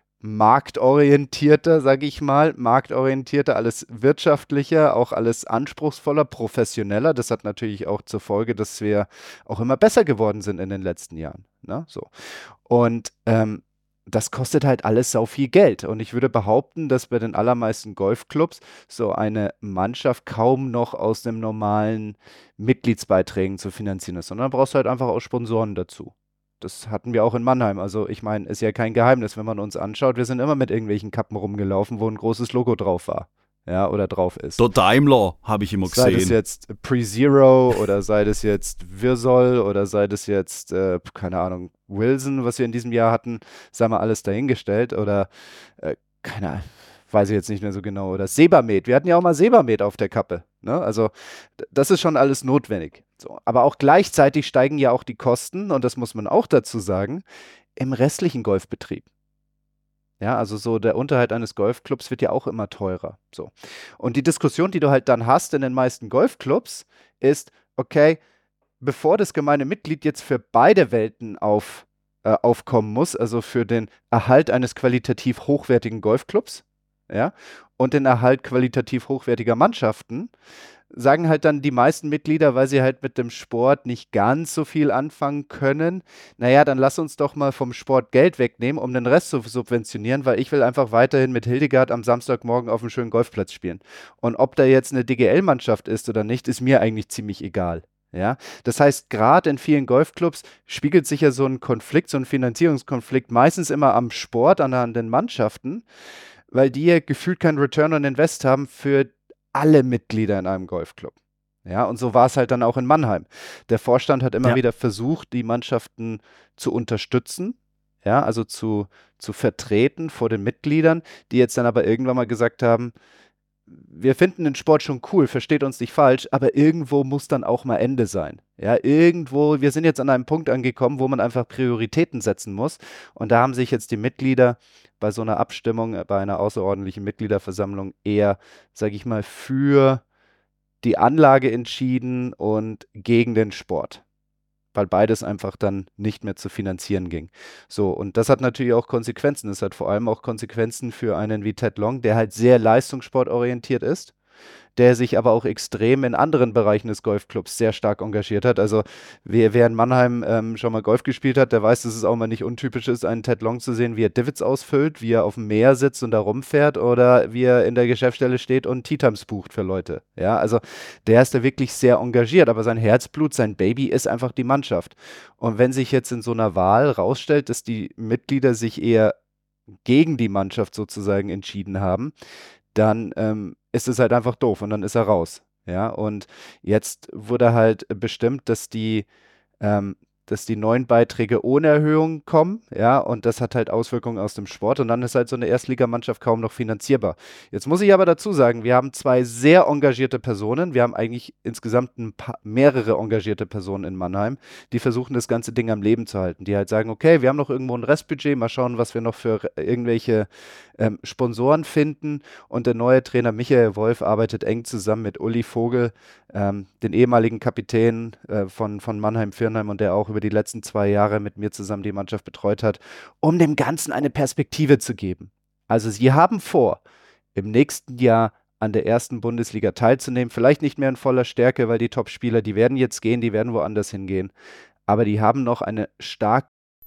marktorientierter, sage ich mal, marktorientierter, alles wirtschaftlicher, auch alles anspruchsvoller, professioneller. Das hat natürlich auch zur Folge, dass wir auch immer besser geworden sind in den letzten Jahren. Ne? So. Und das kostet halt alles sau viel Geld. Und ich würde behaupten, dass bei den allermeisten Golfclubs so eine Mannschaft kaum noch aus den normalen Mitgliedsbeiträgen zu finanzieren ist, sondern da brauchst du halt einfach auch Sponsoren dazu. Das hatten wir auch in Mannheim. Also ich meine, ist ja kein Geheimnis, wenn man uns anschaut. Wir sind immer mit irgendwelchen Kappen rumgelaufen, wo ein großes Logo drauf war. Ja, oder drauf ist. Der Daimler habe ich immer gesehen. Sei das jetzt Pre-Zero oder sei das jetzt Wirsol oder sei das jetzt, keine Ahnung, Wilson, was wir in diesem Jahr hatten, sei mal alles dahingestellt oder, keine Ahnung, weiß ich jetzt nicht mehr so genau. Oder Sebamed. Wir hatten ja auch mal Sebamed auf der Kappe. Ne? Also das ist schon alles notwendig. So. Aber auch gleichzeitig steigen ja auch die Kosten, und das muss man auch dazu sagen, im restlichen Golfbetrieb. Ja, also so der Unterhalt eines Golfclubs wird ja auch immer teurer. So. Und die Diskussion, die du halt dann hast in den meisten Golfclubs, ist, okay, bevor das gemeine Mitglied jetzt für beide Welten aufkommen muss, also für den Erhalt eines qualitativ hochwertigen Golfclubs, ja, und den Erhalt qualitativ hochwertiger Mannschaften, sagen halt dann die meisten Mitglieder, weil sie halt mit dem Sport nicht ganz so viel anfangen können, naja, dann lass uns doch mal vom Sport Geld wegnehmen, um den Rest zu subventionieren, weil ich will einfach weiterhin mit Hildegard am Samstagmorgen auf einem schönen Golfplatz spielen. Und ob da jetzt eine DGL-Mannschaft ist oder nicht, ist mir eigentlich ziemlich egal. Ja, das heißt, gerade in vielen Golfclubs spiegelt sich ja so ein Konflikt, so ein Finanzierungskonflikt meistens immer am Sport, an den Mannschaften, weil die ja gefühlt keinen Return on Invest haben für alle Mitglieder in einem Golfclub. Ja, und so war es halt dann auch in Mannheim. Der Vorstand hat immer wieder versucht, die Mannschaften zu unterstützen, ja, also zu vertreten vor den Mitgliedern, die jetzt dann aber irgendwann mal gesagt haben, wir finden den Sport schon cool, versteht uns nicht falsch, aber irgendwo muss dann auch mal Ende sein. Ja, irgendwo, wir sind jetzt an einem Punkt angekommen, wo man einfach Prioritäten setzen muss. Und da haben sich jetzt die Mitglieder bei so einer Abstimmung, bei einer außerordentlichen Mitgliederversammlung eher, sage ich mal, für die Anlage entschieden und gegen den Sport. Weil beides einfach dann nicht mehr zu finanzieren ging. So, und das hat natürlich auch Konsequenzen. Es hat vor allem auch Konsequenzen für einen wie Ted Long, der halt sehr leistungssportorientiert ist, der sich aber auch extrem in anderen Bereichen des Golfclubs sehr stark engagiert hat. Also wer in Mannheim schon mal Golf gespielt hat, der weiß, dass es auch mal nicht untypisch ist, einen Ted Long zu sehen, wie er Divots ausfüllt, wie er auf dem Meer sitzt und da rumfährt oder wie er in der Geschäftsstelle steht und Tee-Times bucht für Leute. Ja, also der ist da wirklich sehr engagiert, aber sein Herzblut, sein Baby ist einfach die Mannschaft. Und wenn sich jetzt in so einer Wahl rausstellt, dass die Mitglieder sich eher gegen die Mannschaft sozusagen entschieden haben, dann ist es halt einfach doof und dann ist er raus. Ja, und jetzt wurde halt bestimmt, dass die neuen Beiträge ohne Erhöhung kommen, ja, und das hat halt Auswirkungen aus dem Sport und dann ist halt so eine Erstligamannschaft kaum noch finanzierbar. Jetzt muss ich aber dazu sagen, wir haben zwei sehr engagierte Personen, wir haben eigentlich insgesamt mehrere engagierte Personen in Mannheim, die versuchen, das ganze Ding am Leben zu halten, die halt sagen, okay, wir haben noch irgendwo ein Restbudget, mal schauen, was wir noch für irgendwelche Sponsoren finden und der neue Trainer Michael Wolf arbeitet eng zusammen mit Uli Vogel, den ehemaligen Kapitän von Mannheim-Firnheim und der auch über die letzten 2 Jahre mit mir zusammen die Mannschaft betreut hat, um dem Ganzen eine Perspektive zu geben. Also sie haben vor, im nächsten Jahr an der ersten Bundesliga teilzunehmen, vielleicht nicht mehr in voller Stärke, weil die Top-Spieler, die werden jetzt gehen, die werden woanders hingehen, aber die haben noch eine starke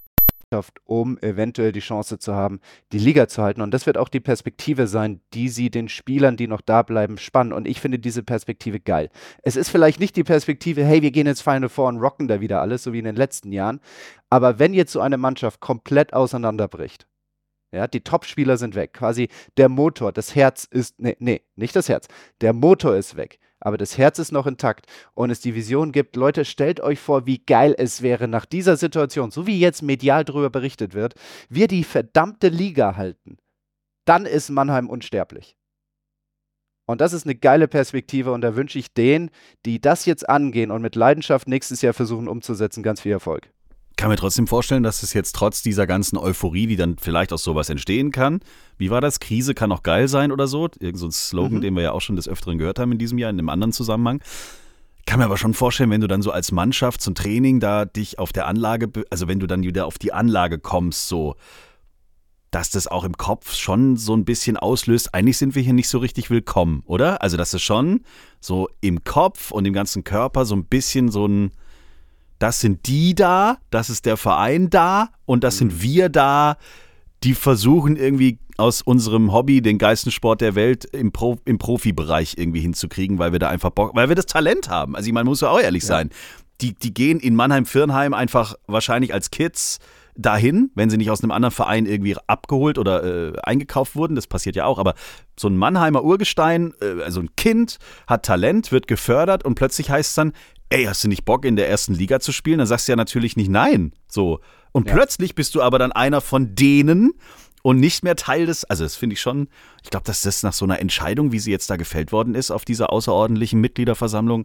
um eventuell die Chance zu haben, die Liga zu halten. Und das wird auch die Perspektive sein, die sie den Spielern, die noch da bleiben, spannen. Und ich finde diese Perspektive geil. Es ist vielleicht nicht die Perspektive, hey, wir gehen ins Final Four und rocken da wieder alles, so wie in den letzten Jahren. Aber wenn jetzt so eine Mannschaft komplett auseinanderbricht, ja, die Top-Spieler sind weg, quasi der Motor, das Herz ist, nee, nicht das Herz, der Motor ist weg. Aber das Herz ist noch intakt und es die Vision gibt, Leute, stellt euch vor, wie geil es wäre nach dieser Situation, so wie jetzt medial darüber berichtet wird, wir die verdammte Liga halten. Dann ist Mannheim unsterblich. Und das ist eine geile Perspektive und da wünsche ich denen, die das jetzt angehen und mit Leidenschaft nächstes Jahr versuchen umzusetzen, ganz viel Erfolg. Kann mir trotzdem vorstellen, dass es jetzt trotz dieser ganzen Euphorie, die dann vielleicht aus sowas entstehen kann, wie war das? Krise kann auch geil sein oder so? Irgend so ein Slogan, den wir ja auch schon des Öfteren gehört haben in diesem Jahr, in einem anderen Zusammenhang. Kann mir aber schon vorstellen, wenn du dann so als Mannschaft zum Training da dich auf der Anlage, also wenn du dann wieder auf die Anlage kommst, so, dass das auch im Kopf schon so ein bisschen auslöst, eigentlich sind wir hier nicht so richtig willkommen, oder? Also dass es schon so im Kopf und im ganzen Körper so ein bisschen so ein, das sind die da, das ist der Verein da und das sind wir da, die versuchen irgendwie aus unserem Hobby den geilsten Sport der Welt im Profibereich irgendwie hinzukriegen, weil wir da einfach Bock, weil wir das Talent haben. Also ich meine, muss ja auch ehrlich sein. Die gehen in Mannheim-Firnheim einfach wahrscheinlich als Kids dahin, wenn sie nicht aus einem anderen Verein irgendwie abgeholt oder eingekauft wurden, das passiert ja auch, aber so ein Mannheimer Urgestein, also ein Kind, hat Talent, wird gefördert und plötzlich heißt es dann, ey, hast du nicht Bock in der ersten Liga zu spielen? Dann sagst du ja natürlich nicht nein, so. Und plötzlich bist du aber dann einer von denen und nicht mehr Teil des, also das finde ich schon, ich glaube, dass das nach so einer Entscheidung, wie sie jetzt da gefällt worden ist auf dieser außerordentlichen Mitgliederversammlung,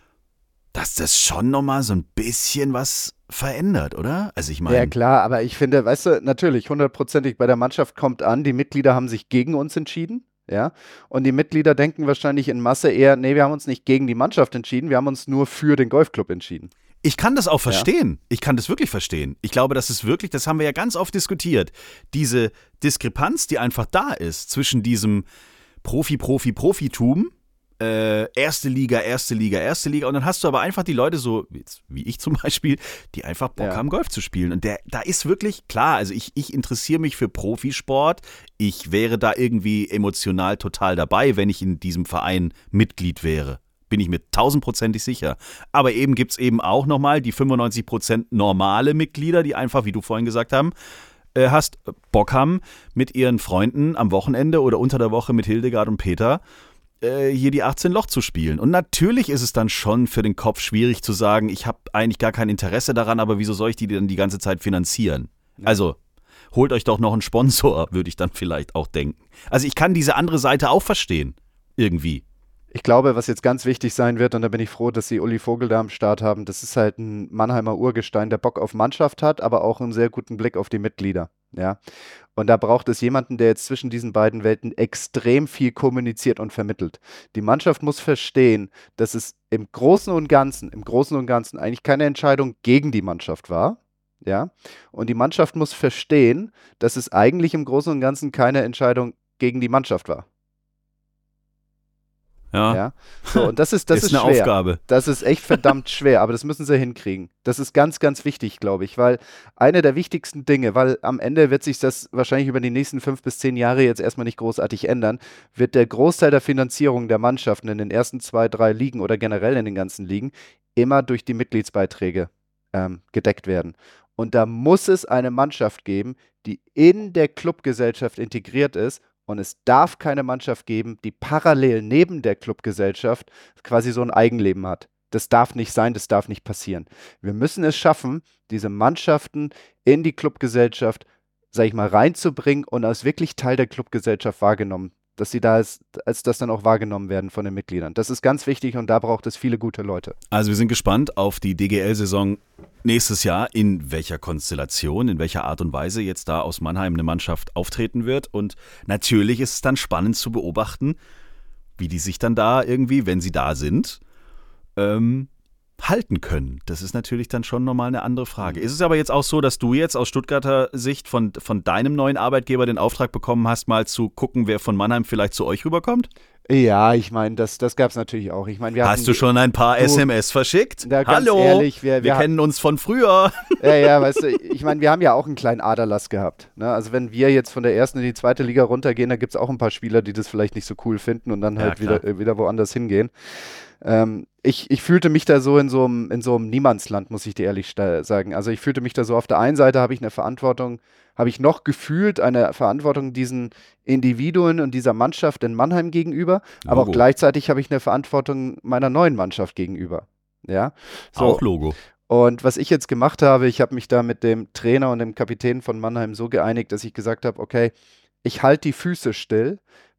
dass das schon nochmal so ein bisschen was verändert, oder? Also ich meine. Ja klar, aber ich finde, weißt du, natürlich, 100%ig bei der Mannschaft kommt an, die Mitglieder haben sich gegen uns entschieden, ja, und die Mitglieder denken wahrscheinlich in Masse eher, nee, wir haben uns nicht gegen die Mannschaft entschieden, wir haben uns nur für den Golfclub entschieden. Ich kann das auch verstehen. Ich kann das wirklich verstehen. Ich glaube, das ist wirklich, das haben wir ja ganz oft diskutiert, diese Diskrepanz, die einfach da ist zwischen diesem Profitum, erste Liga und dann hast du aber einfach die Leute so, wie ich zum Beispiel, die einfach Bock haben, Golf zu spielen. Und da ist wirklich, klar, also ich interessiere mich für Profisport, ich wäre da irgendwie emotional total dabei, wenn ich in diesem Verein Mitglied wäre. Bin ich mir 1000%ig sicher. Aber eben gibt es eben auch nochmal die 95% normale Mitglieder, die einfach, wie du vorhin gesagt hast, Bock haben, mit ihren Freunden am Wochenende oder unter der Woche mit Hildegard und Peter hier die 18 Loch zu spielen. Und natürlich ist es dann schon für den Kopf schwierig zu sagen, ich habe eigentlich gar kein Interesse daran, aber wieso soll ich die denn die ganze Zeit finanzieren? Ja. Also holt euch doch noch einen Sponsor, würde ich dann vielleicht auch denken. Also ich kann diese andere Seite auch verstehen, irgendwie. Ich glaube, was jetzt ganz wichtig sein wird, und da bin ich froh, dass sie Uli Vogel da am Start haben, das ist halt ein Mannheimer Urgestein, der Bock auf Mannschaft hat, aber auch einen sehr guten Blick auf die Mitglieder. Ja. Und da braucht es jemanden, der jetzt zwischen diesen beiden Welten extrem viel kommuniziert und vermittelt. Die Mannschaft muss verstehen, dass es im Großen und Ganzen eigentlich keine Entscheidung gegen die Mannschaft war. Ja. Und die Mannschaft muss verstehen, dass es eigentlich im Großen und Ganzen keine Entscheidung gegen die Mannschaft war. Ja. So, und das ist eine schwer. Aufgabe. Das ist echt verdammt schwer, aber das müssen sie hinkriegen. Das ist ganz, ganz wichtig, glaube ich, weil eine der wichtigsten Dinge, weil am Ende wird sich das wahrscheinlich über die nächsten 5 bis 10 Jahre jetzt erstmal nicht großartig ändern, wird der Großteil der Finanzierung der Mannschaften in den ersten 2, 3 Ligen oder generell in den ganzen Ligen immer durch die Mitgliedsbeiträge gedeckt werden. Und da muss es eine Mannschaft geben, die in der Clubgesellschaft integriert ist. Und es darf keine Mannschaft geben, die parallel neben der Clubgesellschaft quasi so ein Eigenleben hat. Das darf nicht sein, das darf nicht passieren. Wir müssen es schaffen, diese Mannschaften in die Clubgesellschaft, sag ich mal, reinzubringen und als wirklich Teil der Clubgesellschaft wahrgenommen, dass sie da als das dann auch wahrgenommen werden von den Mitgliedern. Das ist ganz wichtig und da braucht es viele gute Leute. Also wir sind gespannt auf die DGL-Saison nächstes Jahr, in welcher Konstellation, in welcher Art und Weise jetzt da aus Mannheim eine Mannschaft auftreten wird. Und natürlich ist es dann spannend zu beobachten, wie die sich dann da irgendwie, wenn sie da sind, halten können. Das ist natürlich dann schon nochmal eine andere Frage. Ist es aber jetzt auch so, dass du jetzt aus Stuttgarter Sicht von deinem neuen Arbeitgeber den Auftrag bekommen hast, mal zu gucken, wer von Mannheim vielleicht zu euch rüberkommt? Ja, ich meine, das gab es natürlich auch. Ich mein, hast du schon ein paar SMS verschickt? Hallo, ehrlich, wir kennen uns von früher. Ja, weißt du, ich meine, wir haben ja auch einen kleinen Aderlass gehabt. Ne? Also wenn wir jetzt von der ersten in die zweite Liga runtergehen, da gibt es auch ein paar Spieler, die das vielleicht nicht so cool finden und dann halt wieder woanders hingehen. Ich fühlte mich da so in so einem Niemandsland, muss ich dir ehrlich sagen. Also ich fühlte mich da so, auf der einen Seite habe ich noch gefühlt eine Verantwortung diesen Individuen und dieser Mannschaft in Mannheim gegenüber, aber auch gleichzeitig habe ich eine Verantwortung meiner neuen Mannschaft gegenüber. Ja? So. Auch Logo. Und was ich jetzt gemacht habe, ich habe mich da mit dem Trainer und dem Kapitän von Mannheim so geeinigt, dass ich gesagt habe, okay, ich halte die Füße still,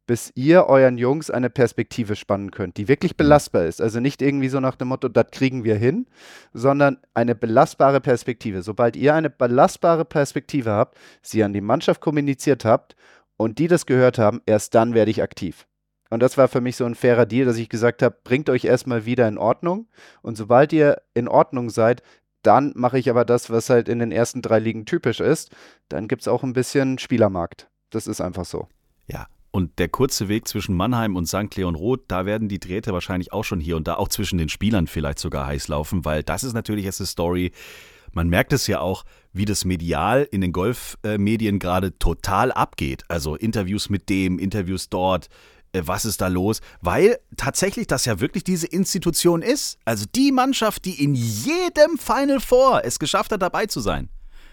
bis ihr euren Jungs eine Perspektive spannen könnt, die wirklich belastbar ist. Also nicht irgendwie so nach dem Motto, das kriegen wir hin, sondern eine belastbare Perspektive. Sobald ihr eine belastbare Perspektive habt, sie an die Mannschaft kommuniziert habt und die das gehört haben, erst dann werde ich aktiv. Und das war für mich so ein fairer Deal, dass ich gesagt habe, bringt euch erstmal wieder in Ordnung und sobald ihr in Ordnung seid, dann mache ich aber das, was halt in den ersten 3 Ligen typisch ist. Dann gibt es auch ein bisschen Spielermarkt. Das ist einfach so. Ja, und der kurze Weg zwischen Mannheim und St. Leon Roth, da werden die Drähte wahrscheinlich auch schon hier und da auch zwischen den Spielern vielleicht sogar heiß laufen, weil das ist natürlich jetzt eine Story. Man merkt es ja auch, wie das medial in den Golfmedien gerade total abgeht. Also Interviews mit dem, Interviews dort. Was ist da los? Weil tatsächlich das ja wirklich diese Institution ist. Also die Mannschaft, die in jedem Final Four es geschafft hat, dabei zu sein,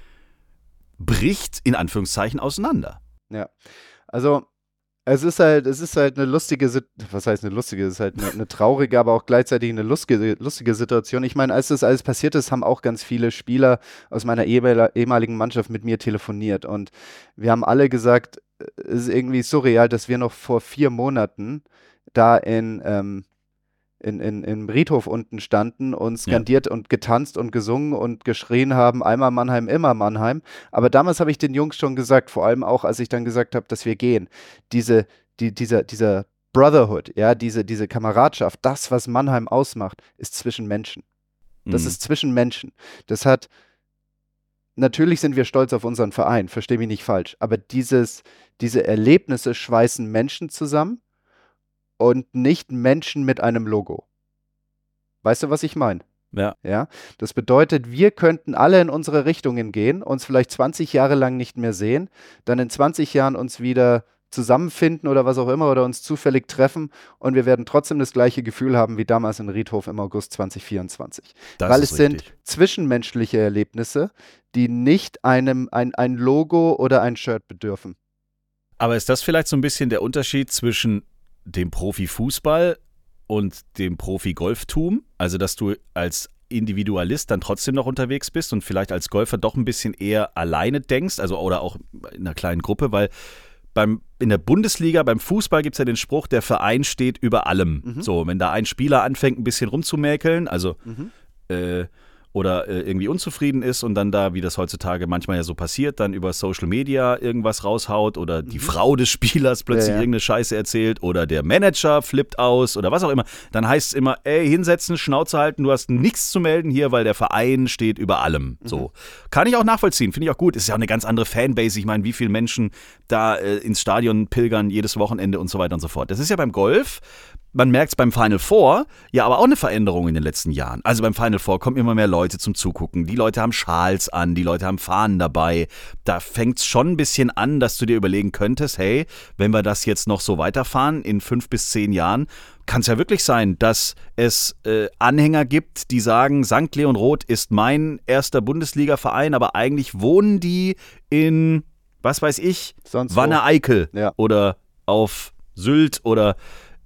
bricht in Anführungszeichen auseinander. Ja, also es ist halt eine lustige, was heißt eine lustige, es ist halt eine traurige, aber auch gleichzeitig eine lustige Situation. Ich meine, als das alles passiert ist, haben auch ganz viele Spieler aus meiner ehemaligen Mannschaft mit mir telefoniert und wir haben alle gesagt, es ist irgendwie surreal, dass wir noch vor 4 Monaten da im Riedhof unten standen und skandiert und getanzt und gesungen und geschrien haben, einmal Mannheim, immer Mannheim. Aber damals habe ich den Jungs schon gesagt, vor allem auch, als ich dann gesagt habe, dass wir gehen, dieser Brotherhood, ja, diese Kameradschaft, das, was Mannheim ausmacht, ist zwischen Menschen. Das ist zwischen Menschen. Natürlich sind wir stolz auf unseren Verein, verstehe mich nicht falsch, aber diese Erlebnisse schweißen Menschen zusammen und nicht Menschen mit einem Logo. Weißt du, was ich meine? Ja. Das bedeutet, wir könnten alle in unsere Richtungen gehen, uns vielleicht 20 Jahre lang nicht mehr sehen, dann in 20 Jahren uns wieder zusammenfinden oder was auch immer oder uns zufällig treffen und wir werden trotzdem das gleiche Gefühl haben wie damals in Riedhof im August 2024. Weil es sind zwischenmenschliche Erlebnisse, die nicht ein Logo oder ein Shirt bedürfen. Aber ist das vielleicht so ein bisschen der Unterschied zwischen dem Profifußball und dem Profi-Golftum? Also, dass du als Individualist dann trotzdem noch unterwegs bist und vielleicht als Golfer doch ein bisschen eher alleine denkst, also oder auch in einer kleinen Gruppe, weil in der Bundesliga, beim Fußball gibt es ja den Spruch, der Verein steht über allem. So, wenn da ein Spieler anfängt, ein bisschen rumzumäkeln, also oder irgendwie unzufrieden ist und dann da, wie das heutzutage manchmal ja so passiert, dann über Social Media irgendwas raushaut oder die Frau des Spielers plötzlich irgendeine Scheiße erzählt oder der Manager flippt aus oder was auch immer, dann heißt es immer, ey, hinsetzen, Schnauze halten, du hast nichts zu melden hier, weil der Verein steht über allem. So. Kann ich auch nachvollziehen, finde ich auch gut. Ist ja auch eine ganz andere Fanbase. Ich meine, wie viele Menschen da ins Stadion pilgern jedes Wochenende und so weiter und so fort. Das ist ja beim Golf. Man merkt es beim Final Four, ja, aber auch eine Veränderung in den letzten Jahren. Also beim Final Four kommen immer mehr Leute zum Zugucken. Die Leute haben Schals an, die Leute haben Fahnen dabei. Da fängt es schon ein bisschen an, dass du dir überlegen könntest, hey, wenn wir das jetzt noch so weiterfahren in 5 bis 10 Jahren, kann es ja wirklich sein, dass es Anhänger gibt, die sagen, St. Leon Roth ist mein erster Bundesliga-Verein, aber eigentlich wohnen die in, was weiß ich, Wanne-Eickel oder auf Sylt oder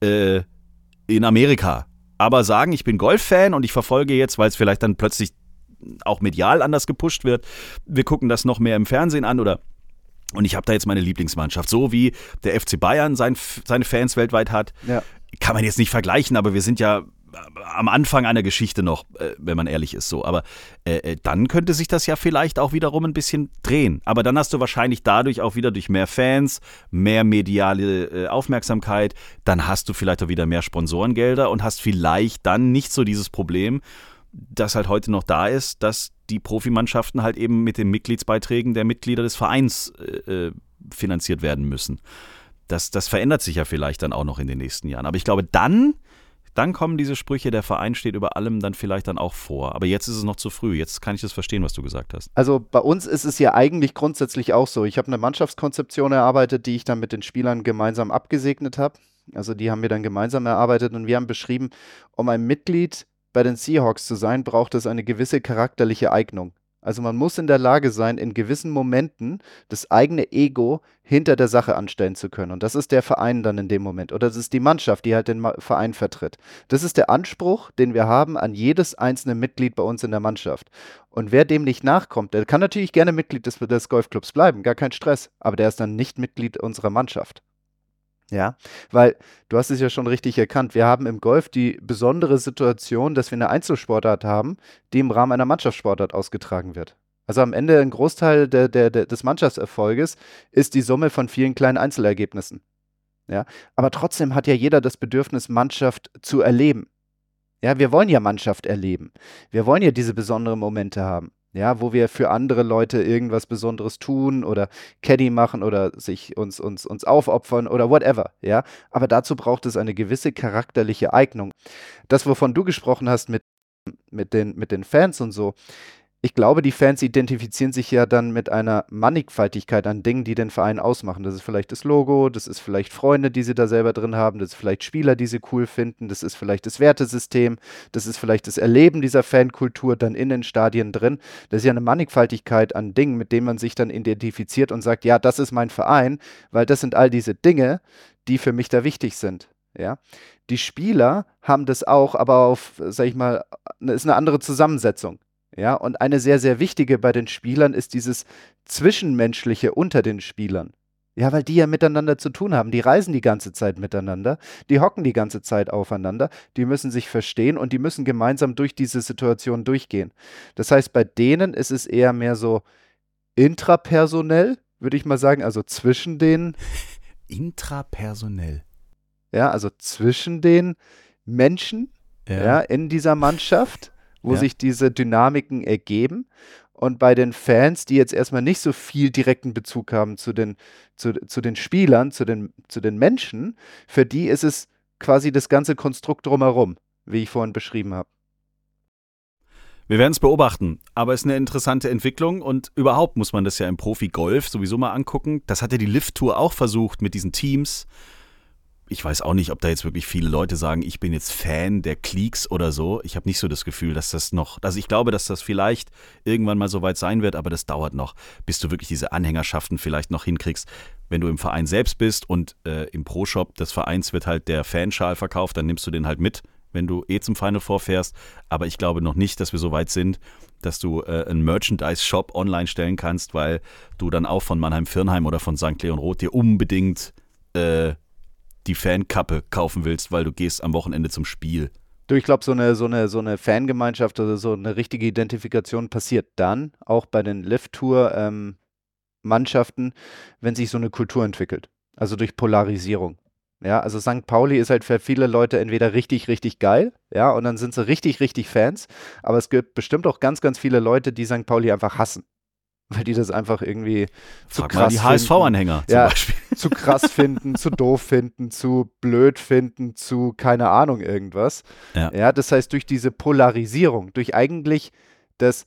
in Amerika, aber sagen, ich bin Golf-Fan und ich verfolge jetzt, weil es vielleicht dann plötzlich auch medial anders gepusht wird, wir gucken das noch mehr im Fernsehen an und ich habe da jetzt meine Lieblingsmannschaft, so wie der FC Bayern seine Fans weltweit hat, kann man jetzt nicht vergleichen, aber wir sind ja am Anfang einer Geschichte noch, wenn man ehrlich ist, so. Aber dann könnte sich das ja vielleicht auch wiederum ein bisschen drehen. Aber dann hast du wahrscheinlich dadurch auch wieder durch mehr Fans, mehr mediale Aufmerksamkeit, dann hast du vielleicht auch wieder mehr Sponsorengelder und hast vielleicht dann nicht so dieses Problem, das halt heute noch da ist, dass die Profimannschaften halt eben mit den Mitgliedsbeiträgen der Mitglieder des Vereins finanziert werden müssen. Das verändert sich ja vielleicht dann auch noch in den nächsten Jahren. Aber ich glaube, dann kommen diese Sprüche, der Verein steht über allem, dann vielleicht dann auch vor. Aber jetzt ist es noch zu früh. Jetzt kann ich das verstehen, was du gesagt hast. Also bei uns ist es ja eigentlich grundsätzlich auch so. Ich habe eine Mannschaftskonzeption erarbeitet, die ich dann mit den Spielern gemeinsam abgesegnet habe. Also die haben wir dann gemeinsam erarbeitet und wir haben beschrieben, um ein Mitglied bei den Seahawks zu sein, braucht es eine gewisse charakterliche Eignung. Also man muss in der Lage sein, in gewissen Momenten das eigene Ego hinter der Sache anstellen zu können. Und das ist der Verein dann in dem Moment. Oder das ist die Mannschaft, die halt den Verein vertritt. Das ist der Anspruch, den wir haben an jedes einzelne Mitglied bei uns in der Mannschaft. Und wer dem nicht nachkommt, der kann natürlich gerne Mitglied des Golfclubs bleiben, gar kein Stress. Aber der ist dann nicht Mitglied unserer Mannschaft. Ja, weil du hast es ja schon richtig erkannt. Wir haben im Golf die besondere Situation, dass wir eine Einzelsportart haben, die im Rahmen einer Mannschaftssportart ausgetragen wird. Also am Ende ein Großteil des Mannschaftserfolges ist die Summe von vielen kleinen Einzelergebnissen. Ja, aber trotzdem hat ja jeder das Bedürfnis, Mannschaft zu erleben. Ja, wir wollen ja Mannschaft erleben. Wir wollen ja diese besonderen Momente haben. Ja, wo wir für andere Leute irgendwas Besonderes tun oder Caddy machen oder uns aufopfern oder whatever, ja. Aber dazu braucht es eine gewisse charakterliche Eignung. Das, wovon du gesprochen hast mit den Fans und so, ich glaube, die Fans identifizieren sich ja dann mit einer Mannigfaltigkeit an Dingen, die den Verein ausmachen. Das ist vielleicht das Logo, das ist vielleicht Freunde, die sie da selber drin haben, das ist vielleicht Spieler, die sie cool finden, das ist vielleicht das Wertesystem, das ist vielleicht das Erleben dieser Fankultur dann in den Stadien drin. Das ist ja eine Mannigfaltigkeit an Dingen, mit denen man sich dann identifiziert und sagt, ja, das ist mein Verein, weil das sind all diese Dinge, die für mich da wichtig sind. Ja, die Spieler haben das auch, aber auf, sag ich mal, ist eine andere Zusammensetzung. Ja, und eine sehr, sehr wichtige bei den Spielern ist dieses Zwischenmenschliche unter den Spielern. Ja, weil die ja miteinander zu tun haben. Die reisen die ganze Zeit miteinander, die hocken die ganze Zeit aufeinander, die müssen sich verstehen und die müssen gemeinsam durch diese Situation durchgehen. Das heißt, bei denen ist es eher mehr so intrapersonell, würde ich mal sagen, also zwischen den Intrapersonell. Ja, also zwischen den Menschen, ja, in dieser Mannschaft, wo sich diese Dynamiken ergeben. Und bei den Fans, die jetzt erstmal nicht so viel direkten Bezug haben zu den Spielern, zu den Menschen, für die ist es quasi das ganze Konstrukt drumherum, wie ich vorhin beschrieben habe. Wir werden es beobachten, aber es ist eine interessante Entwicklung und überhaupt muss man das ja im Profi-Golf sowieso mal angucken. Das hat ja die Lift-Tour auch versucht mit diesen Teams. Ich weiß auch nicht, ob da jetzt wirklich viele Leute sagen, ich bin jetzt Fan der Cliques oder so. Ich habe nicht so das Gefühl, dass das noch, also ich glaube, dass das vielleicht irgendwann mal so weit sein wird, aber das dauert noch, bis du wirklich diese Anhängerschaften vielleicht noch hinkriegst. Wenn du im Verein selbst bist und im Pro-Shop des Vereins wird halt der Fanschal verkauft, dann nimmst du den halt mit, wenn du zum Final Four fährst. Aber ich glaube noch nicht, dass wir so weit sind, dass du einen Merchandise-Shop online stellen kannst, weil du dann auch von Mannheim-Firnheim oder von St. Leon Roth dir unbedingt die Fankappe kaufen willst, weil du gehst am Wochenende zum Spiel. Du, ich glaube, so eine Fangemeinschaft oder so eine richtige Identifikation passiert dann auch bei den Lift-Tour-Mannschaften, wenn sich so eine Kultur entwickelt. Also durch Polarisierung. Ja, also St. Pauli ist halt für viele Leute entweder richtig, richtig geil, ja, und dann sind sie richtig, richtig Fans, aber es gibt bestimmt auch ganz, ganz viele Leute, die St. Pauli einfach hassen. Weil die das einfach irgendwie zu Frag krass mal die HSV-Anhänger zum Beispiel. Zu krass finden, zu doof finden, zu blöd finden, zu keine Ahnung irgendwas. Ja, das heißt, durch diese Polarisierung, durch eigentlich das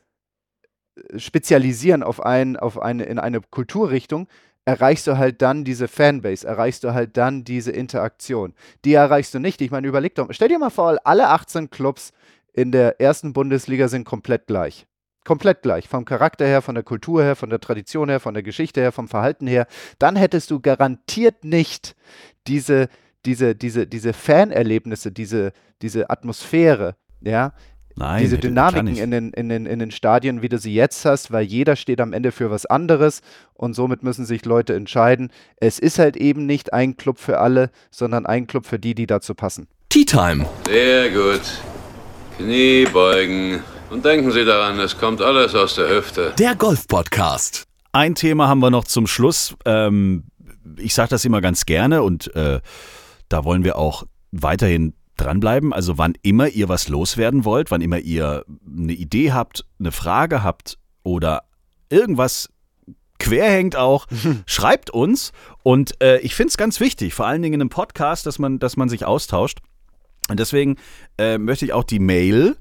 Spezialisieren in eine Kulturrichtung, erreichst du halt dann diese Fanbase, erreichst du halt dann diese Interaktion. Die erreichst du nicht. Ich meine, überleg doch, stell dir mal vor, alle 18 Clubs in der ersten Bundesliga sind komplett gleich. Komplett gleich, vom Charakter her, von der Kultur her, von der Tradition her, von der Geschichte her, vom Verhalten her, dann hättest du garantiert nicht diese Fanerlebnisse, diese Atmosphäre, ja, Nein, diese Dynamiken in den Stadien, wie du sie jetzt hast, weil jeder steht am Ende für was anderes und somit müssen sich Leute entscheiden. Es ist halt eben nicht ein Club für alle, sondern ein Club für die dazu passen. Tea Time. Sehr gut. Knie beugen. Und denken Sie daran, es kommt alles aus der Hüfte. Der Golf-Podcast. Ein Thema haben wir noch zum Schluss. Ich sage das immer ganz gerne und da wollen wir auch weiterhin dranbleiben. Also wann immer ihr was loswerden wollt, wann immer ihr eine Idee habt, eine Frage habt oder irgendwas quer hängt auch, schreibt uns. Und ich finde es ganz wichtig, vor allen Dingen in einem Podcast, dass man sich austauscht. Und deswegen möchte ich auch die Mail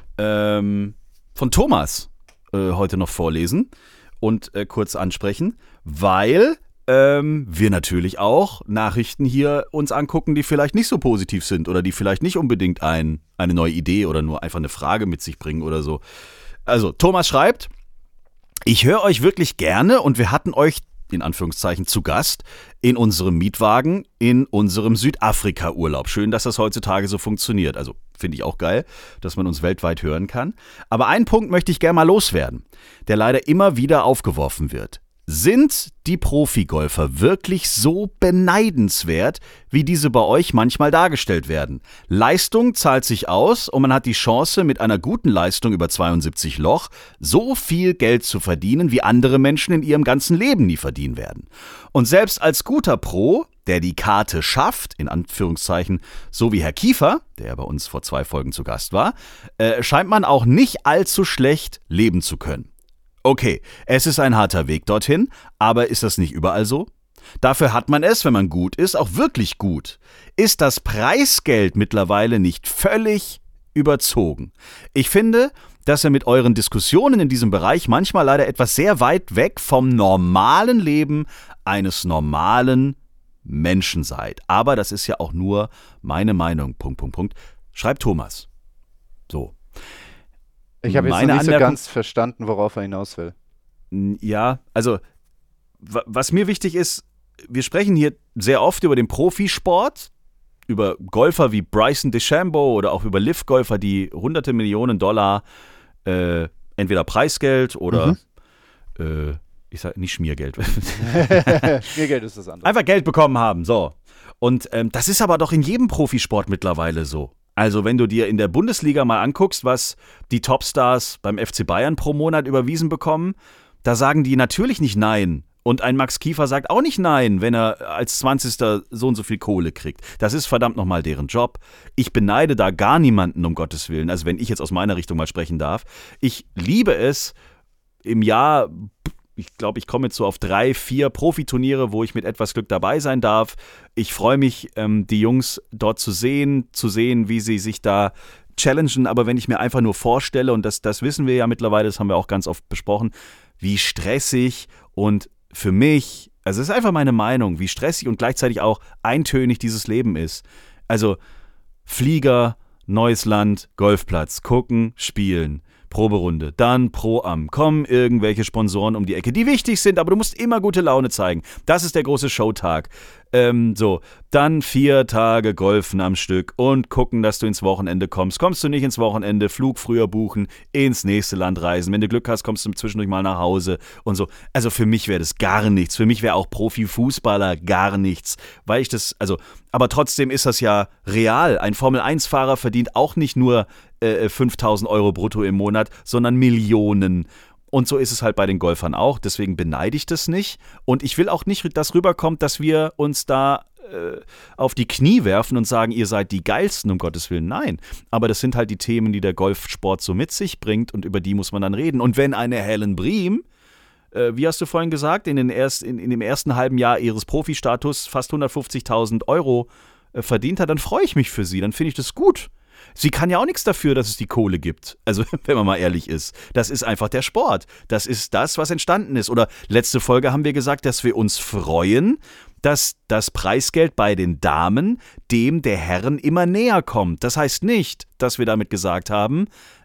von Thomas heute noch vorlesen und kurz ansprechen, weil wir natürlich auch Nachrichten hier uns angucken, die vielleicht nicht so positiv sind oder die vielleicht nicht unbedingt eine neue Idee oder nur einfach eine Frage mit sich bringen oder so. Also Thomas schreibt, ich höre euch wirklich gerne und wir hatten euch in Anführungszeichen zu Gast in unserem Mietwagen in unserem Südafrika-Urlaub. Schön, dass das heutzutage so funktioniert. Also finde ich auch geil, dass man uns weltweit hören kann. Aber einen Punkt möchte ich gerne mal loswerden, der leider immer wieder aufgeworfen wird. Sind die Profigolfer wirklich so beneidenswert, wie diese bei euch manchmal dargestellt werden? Leistung zahlt sich aus und man hat die Chance, mit einer guten Leistung über 72 Loch so viel Geld zu verdienen, wie andere Menschen in ihrem ganzen Leben nie verdienen werden. Und selbst als guter Pro, der die Karte schafft, in Anführungszeichen, so wie Herr Kiefer, der bei uns vor 2 Folgen zu Gast war, scheint man auch nicht allzu schlecht leben zu können. Okay, es ist ein harter Weg dorthin, aber ist das nicht überall so? Dafür hat man es, wenn man gut ist, auch wirklich gut. Ist das Preisgeld mittlerweile nicht völlig überzogen? Ich finde, dass ihr mit euren Diskussionen in diesem Bereich manchmal leider etwas sehr weit weg vom normalen Leben eines normalen Menschen seid. Aber das ist ja auch nur meine Meinung. .. Schreibt Thomas. So. Ich habe jetzt noch nicht so ganz verstanden, worauf er hinaus will. Ja, also was mir wichtig ist, wir sprechen hier sehr oft über den Profisport, über Golfer wie Bryson DeChambeau oder auch über LIV-Golfer, die hunderte Millionen Dollar entweder Preisgeld oder ich sage nicht Schmiergeld. Schmiergeld ist das andere. Einfach Geld bekommen haben, so. Und das ist aber doch in jedem Profisport mittlerweile so. Also wenn du dir in der Bundesliga mal anguckst, was die Topstars beim FC Bayern pro Monat überwiesen bekommen, da sagen die natürlich nicht nein. Und ein Max Kiefer sagt auch nicht nein, wenn er als 20. so und so viel Kohle kriegt. Das ist verdammt nochmal deren Job. Ich beneide da gar niemanden, um Gottes Willen. Also wenn ich jetzt aus meiner Richtung mal sprechen darf. Ich liebe es im Jahr... Ich glaube, ich komme jetzt so auf 3, 4 Profiturniere, wo ich mit etwas Glück dabei sein darf. Ich freue mich, die Jungs dort zu sehen, wie sie sich da challengen. Aber wenn ich mir einfach nur vorstelle, und das wissen wir ja mittlerweile, das haben wir auch ganz oft besprochen, wie stressig und für mich, also es ist einfach meine Meinung, wie stressig und gleichzeitig auch eintönig dieses Leben ist. Also Flieger, neues Land, Golfplatz, gucken, spielen. Proberunde, dann Pro-Am, kommen irgendwelche Sponsoren um die Ecke, die wichtig sind, aber du musst immer gute Laune zeigen. Das ist der große Showtag. Dann 4 Tage Golfen am Stück und gucken, dass du ins Wochenende kommst. Kommst du nicht ins Wochenende, Flug früher buchen, ins nächste Land reisen. Wenn du Glück hast, kommst du zwischendurch mal nach Hause und so. Also für mich wäre das gar nichts. Für mich wäre auch Profifußballer gar nichts, weil ich das, aber trotzdem ist das ja real. Ein Formel-1-Fahrer verdient auch nicht nur 5.000 Euro brutto im Monat, sondern Millionen. Und so ist es halt bei den Golfern auch. Deswegen beneide ich das nicht. Und ich will auch nicht, dass rüberkommt, dass wir uns da auf die Knie werfen und sagen, ihr seid die Geilsten, um Gottes Willen. Nein. Aber das sind halt die Themen, die der Golfsport so mit sich bringt und über die muss man dann reden. Und wenn eine Helen Briem, wie hast du vorhin gesagt, in dem ersten halben Jahr ihres Profistatus fast 150.000 Euro verdient hat, dann freue ich mich für sie. Dann finde ich das gut. Sie kann ja auch nichts dafür, dass es die Kohle gibt. Also, wenn man mal ehrlich ist. Das ist einfach der Sport. Das ist das, was entstanden ist. Oder letzte Folge haben wir gesagt, dass wir uns freuen, dass das Preisgeld bei den Damen dem der Herren immer näher kommt. Das heißt nicht, dass wir damit gesagt haben,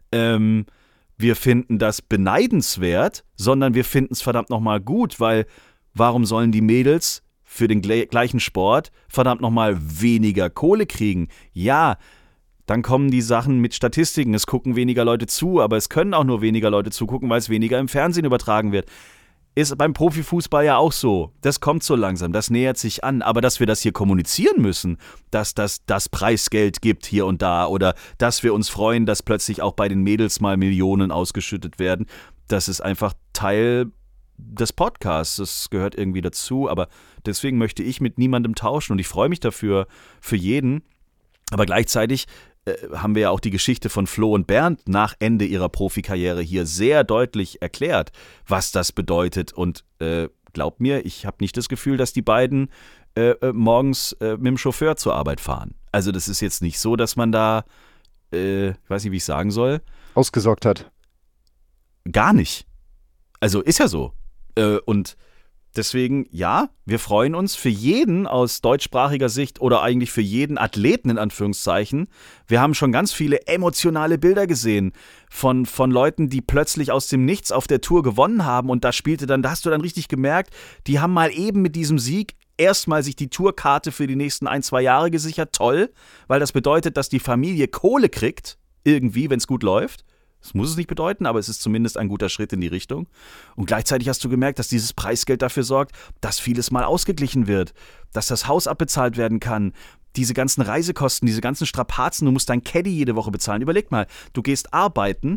wir finden das beneidenswert, sondern wir finden es verdammt nochmal gut, weil warum sollen die Mädels für den gleichen Sport verdammt nochmal weniger Kohle kriegen? Ja, dann kommen die Sachen mit Statistiken, es gucken weniger Leute zu, aber es können auch nur weniger Leute zugucken, weil es weniger im Fernsehen übertragen wird. Ist beim Profifußball ja auch so. Das kommt so langsam, das nähert sich an. Aber dass wir das hier kommunizieren müssen, dass das Preisgeld gibt hier und da oder dass wir uns freuen, dass plötzlich auch bei den Mädels mal Millionen ausgeschüttet werden, das ist einfach Teil des Podcasts. Das gehört irgendwie dazu. Aber deswegen möchte ich mit niemandem tauschen und ich freue mich dafür, für jeden. Aber gleichzeitig haben wir ja auch die Geschichte von Flo und Bernd nach Ende ihrer Profikarriere hier sehr deutlich erklärt, was das bedeutet. Und glaubt mir, ich habe nicht das Gefühl, dass die beiden morgens mit dem Chauffeur zur Arbeit fahren. Also das ist jetzt nicht so, dass man da, ich weiß nicht, wie ich sagen soll. Ausgesorgt hat. Gar nicht. Also ist ja so. Und deswegen, ja, wir freuen uns für jeden aus deutschsprachiger Sicht oder eigentlich für jeden Athleten in Anführungszeichen. Wir haben schon ganz viele emotionale Bilder gesehen von Leuten, die plötzlich aus dem Nichts auf der Tour gewonnen haben und da hast du dann richtig gemerkt, die haben mal eben mit diesem Sieg erstmal sich die Tourkarte für die nächsten 1-2 Jahre gesichert. Toll, weil das bedeutet, dass die Familie Kohle kriegt, irgendwie, wenn es gut läuft. Das muss es nicht bedeuten, aber es ist zumindest ein guter Schritt in die Richtung. Und gleichzeitig hast du gemerkt, dass dieses Preisgeld dafür sorgt, dass vieles mal ausgeglichen wird, dass das Haus abbezahlt werden kann, diese ganzen Reisekosten, diese ganzen Strapazen, du musst dein Caddy jede Woche bezahlen. Überleg mal, du gehst arbeiten,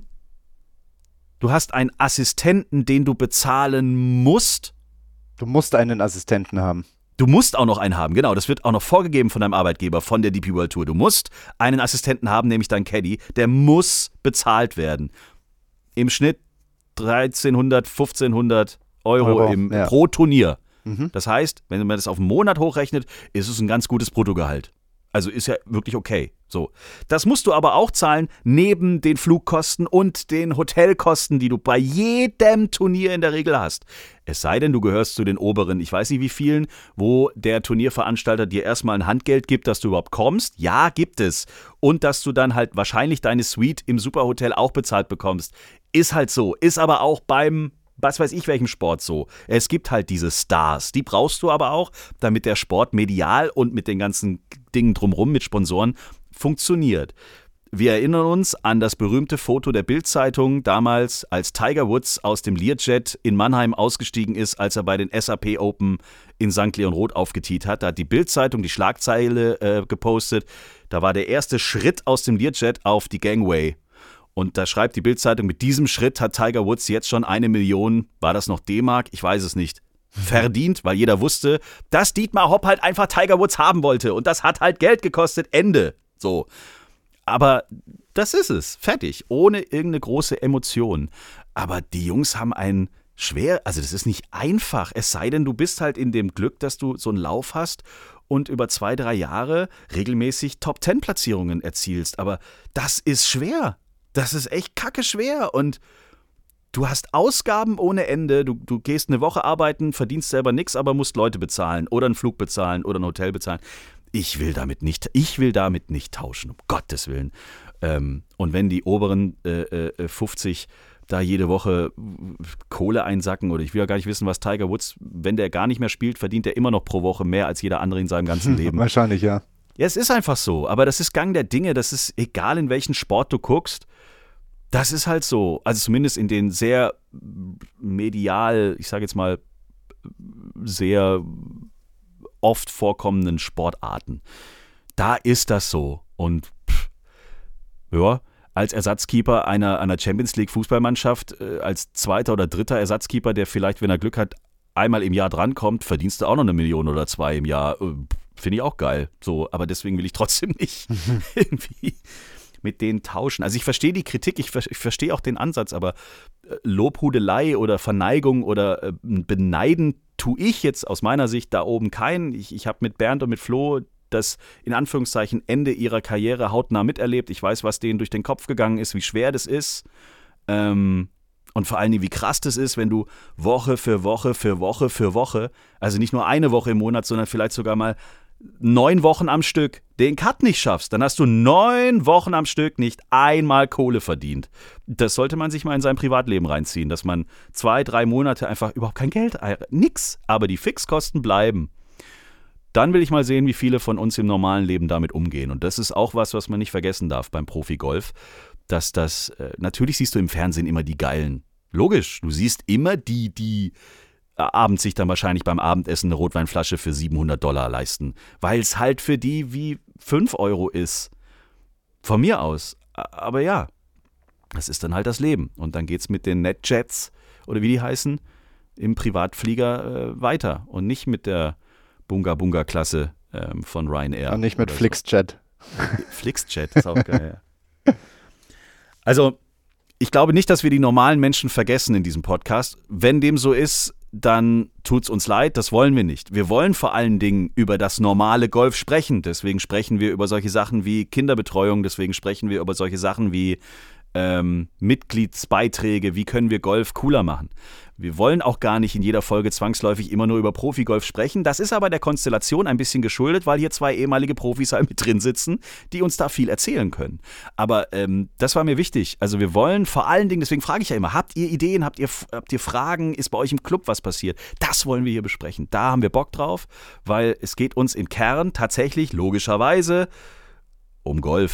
du hast einen Assistenten, den du bezahlen musst. Du musst einen Assistenten haben. Du musst auch noch einen haben, genau. Das wird auch noch vorgegeben von deinem Arbeitgeber, von der DP World Tour. Du musst einen Assistenten haben, nämlich deinen Caddy. Der muss bezahlt werden. Im Schnitt 1.300, 1.500 Euro pro Turnier. Das heißt, wenn man das auf einen Monat hochrechnet, ist es ein ganz gutes Bruttogehalt. Also ist ja wirklich okay. So. Das musst du aber auch zahlen, neben den Flugkosten und den Hotelkosten, die du bei jedem Turnier in der Regel hast. Es sei denn, du gehörst zu den oberen, ich weiß nicht wie vielen, wo der Turnierveranstalter dir erstmal ein Handgeld gibt, dass du überhaupt kommst. Ja, gibt es. Und dass du dann halt wahrscheinlich deine Suite im Superhotel auch bezahlt bekommst. Ist halt so. Ist aber auch beim was weiß ich welchem Sport so. Es gibt halt diese Stars, die brauchst du aber auch, damit der Sport medial und mit den ganzen Dingen drumherum, mit Sponsoren, funktioniert. Wir erinnern uns an das berühmte Foto der Bild-Zeitung damals, als Tiger Woods aus dem Learjet in Mannheim ausgestiegen ist, als er bei den SAP Open in St. Leon Roth aufgetiet hat. Da hat die Bild-Zeitung die Schlagzeile gepostet. Da war der erste Schritt aus dem Learjet auf die Gangway. Und da schreibt die Bild-Zeitung, mit diesem Schritt hat Tiger Woods jetzt schon 1 Million, war das noch D-Mark? Ich weiß es nicht. Verdient, weil jeder wusste, dass Dietmar Hopp halt einfach Tiger Woods haben wollte. Und das hat halt Geld gekostet, Ende. So. Aber das ist es, fertig, ohne irgendeine große Emotion. Aber die Jungs haben ein also das ist nicht einfach, es sei denn, du bist halt in dem Glück, dass du so einen Lauf hast und über 2-3 Jahre regelmäßig Top-10-Platzierungen erzielst. Aber das ist schwer. Das ist echt kacke schwer und du hast Ausgaben ohne Ende. Du gehst eine Woche arbeiten, verdienst selber nichts, aber musst Leute bezahlen oder einen Flug bezahlen oder ein Hotel bezahlen. Ich will damit nicht tauschen, um Gottes Willen. Und wenn die oberen 50 da jede Woche Kohle einsacken, oder ich will ja gar nicht wissen, was Tiger Woods, wenn der gar nicht mehr spielt, verdient er immer noch pro Woche mehr als jeder andere in seinem ganzen Leben. Wahrscheinlich, ja. Ja, es ist einfach so, aber das ist Gang der Dinge, das ist egal, in welchen Sport du guckst, das ist halt so, also zumindest in den sehr medial, ich sage jetzt mal, sehr oft vorkommenden Sportarten. Da ist das so und ja, als Ersatzkeeper einer Champions League Fußballmannschaft, als zweiter oder dritter Ersatzkeeper, der vielleicht, wenn er Glück hat, einmal im Jahr drankommt, verdienst du auch noch 1 Million oder 2 im Jahr. Finde ich auch geil. So, aber deswegen will ich trotzdem nicht irgendwie mit denen tauschen. Also ich verstehe die Kritik, ich verstehe auch den Ansatz, aber Lobhudelei oder Verneigung oder Beneiden tue ich jetzt aus meiner Sicht da oben keinen. Ich habe mit Bernd und mit Flo das in Anführungszeichen Ende ihrer Karriere hautnah miterlebt. Ich weiß, was denen durch den Kopf gegangen ist, wie schwer das ist. Und vor allen Dingen, wie krass das ist, wenn du Woche für Woche für Woche für Woche, also nicht nur eine Woche im Monat, sondern vielleicht sogar mal 9 Wochen am Stück den Cut nicht schaffst, dann hast du 9 Wochen am Stück nicht einmal Kohle verdient. Das sollte man sich mal in sein Privatleben reinziehen, dass man 2-3 Monate einfach überhaupt kein Geld, nix, aber die Fixkosten bleiben. Dann will ich mal sehen, wie viele von uns im normalen Leben damit umgehen. Und das ist auch was man nicht vergessen darf beim Profigolf, dass das, natürlich siehst du im Fernsehen immer die Geilen. Logisch, du siehst immer die abends sich dann wahrscheinlich beim Abendessen eine Rotweinflasche für $700 leisten, weil es halt für die wie 5 Euro ist. Von mir aus. Aber ja, das ist dann halt das Leben. Und dann geht's mit den NetJets oder wie die heißen, im Privatflieger weiter und nicht mit der Bunga-Bunga-Klasse von Ryanair. Und nicht mit Flixjet. So. Flixjet ist auch geil, ja. Also, ich glaube nicht, dass wir die normalen Menschen vergessen in diesem Podcast. Wenn dem so ist, dann tut's uns leid, das wollen wir nicht. Wir wollen vor allen Dingen über das normale Golf sprechen. Deswegen sprechen wir über solche Sachen wie Kinderbetreuung, deswegen sprechen wir über solche Sachen wie Mitgliedsbeiträge, wie können wir Golf cooler machen. Wir wollen auch gar nicht in jeder Folge zwangsläufig immer nur über Profigolf sprechen. Das ist aber der Konstellation ein bisschen geschuldet, weil hier 2 ehemalige Profis halt mit drin sitzen, die uns da viel erzählen können. Aber das war mir wichtig. Also wir wollen vor allen Dingen, deswegen frage ich ja immer, habt ihr Ideen, habt ihr Fragen, ist bei euch im Club was passiert? Das wollen wir hier besprechen. Da haben wir Bock drauf, weil es geht uns im Kern tatsächlich logischerweise um Golf.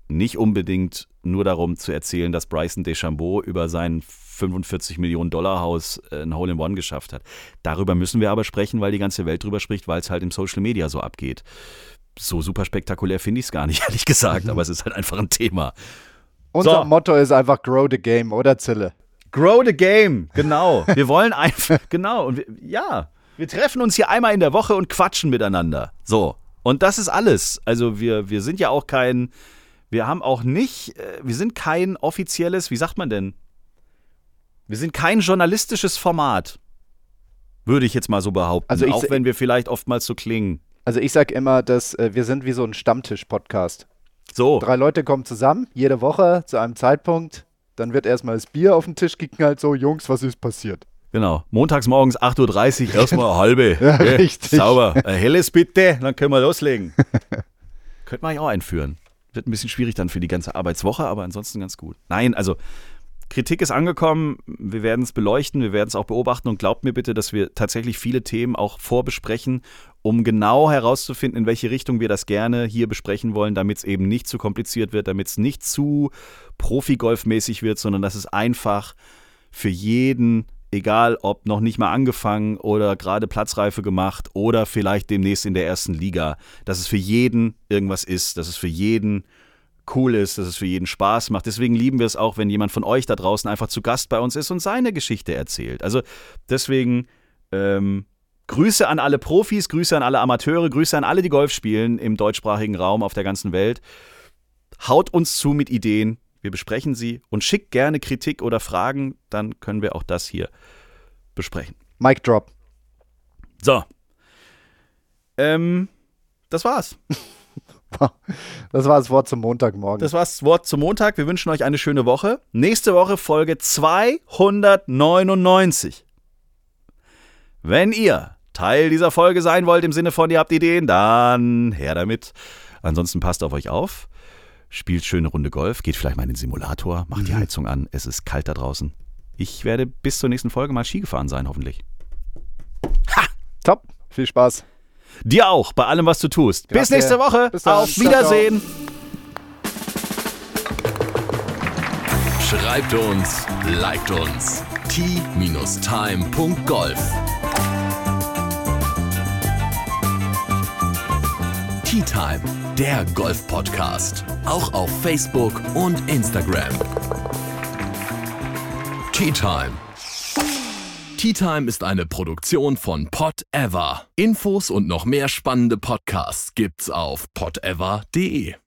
nicht unbedingt nur darum zu erzählen, dass Bryson DeChambeau über sein $45 Millionen Haus ein Hole-in-One geschafft hat. Darüber müssen wir aber sprechen, weil die ganze Welt drüber spricht, weil es halt im Social Media so abgeht. So super spektakulär finde ich es gar nicht, ehrlich gesagt, aber es ist halt einfach ein Thema. Unser Motto ist einfach Grow the Game, oder Zille? Grow the Game, genau. Wir wollen einfach, genau. Und wir treffen uns hier einmal in der Woche und quatschen miteinander. So. Und das ist alles. Also wir sind ja auch wir sind kein offizielles, wie sagt man denn? Wir sind kein journalistisches Format. Würde ich jetzt mal so behaupten. Also auch wenn wir vielleicht oftmals so klingen. Also ich sag immer, dass wir sind wie so ein Stammtisch-Podcast. So. 3 Leute kommen zusammen, jede Woche zu einem Zeitpunkt. Dann wird erstmal das Bier auf den Tisch geknallt, so, Jungs, was ist passiert? Genau. Montags morgens 8:30 Uhr, erstmal eine halbe. Ja, richtig. Sauber. Ein helles bitte, dann können wir loslegen. Könnte man ja auch einführen. Wird ein bisschen schwierig dann für die ganze Arbeitswoche, aber ansonsten ganz gut. Nein, also Kritik ist angekommen, wir werden es beleuchten, wir werden es auch beobachten und glaubt mir bitte, dass wir tatsächlich viele Themen auch vorbesprechen, um genau herauszufinden, in welche Richtung wir das gerne hier besprechen wollen, damit es eben nicht zu kompliziert wird, damit es nicht zu Profi-Golf-mäßig wird, sondern dass es einfach für jeden, egal ob noch nicht mal angefangen oder gerade Platzreife gemacht oder vielleicht demnächst in der ersten Liga, dass es für jeden irgendwas ist, dass es für jeden cool ist, dass es für jeden Spaß macht. Deswegen lieben wir es auch, wenn jemand von euch da draußen einfach zu Gast bei uns ist und seine Geschichte erzählt. Also deswegen Grüße an alle Profis, Grüße an alle Amateure, Grüße an alle, die Golf spielen im deutschsprachigen Raum auf der ganzen Welt. Haut uns zu mit Ideen, wir besprechen sie und schickt gerne Kritik oder Fragen, dann können wir auch das hier besprechen. Mic drop. So. Das war's. Das war das Wort zum Montagmorgen. Das war das Wort zum Montag. Wir wünschen euch eine schöne Woche. Nächste Woche Folge 299. Wenn ihr Teil dieser Folge sein wollt, im Sinne von ihr habt Ideen, dann her damit. Ansonsten passt auf euch auf. Spielt schöne Runde Golf. Geht vielleicht mal in den Simulator. Macht die Heizung an. Es ist kalt da draußen. Ich werde bis zur nächsten Folge mal Ski gefahren sein, hoffentlich. Ha! Top. Viel Spaß. Dir auch, bei allem, was du tust. Grazie. Bis nächste Woche. Bis dann. Auf Wiedersehen. Schreibt uns, liked uns. t-time.golf. Tee Time, der Golf-Podcast. Auch auf Facebook und Instagram. Tee Time. Tee Time ist eine Produktion von Pod Ever. Infos und noch mehr spannende Podcasts gibt's auf podever.de.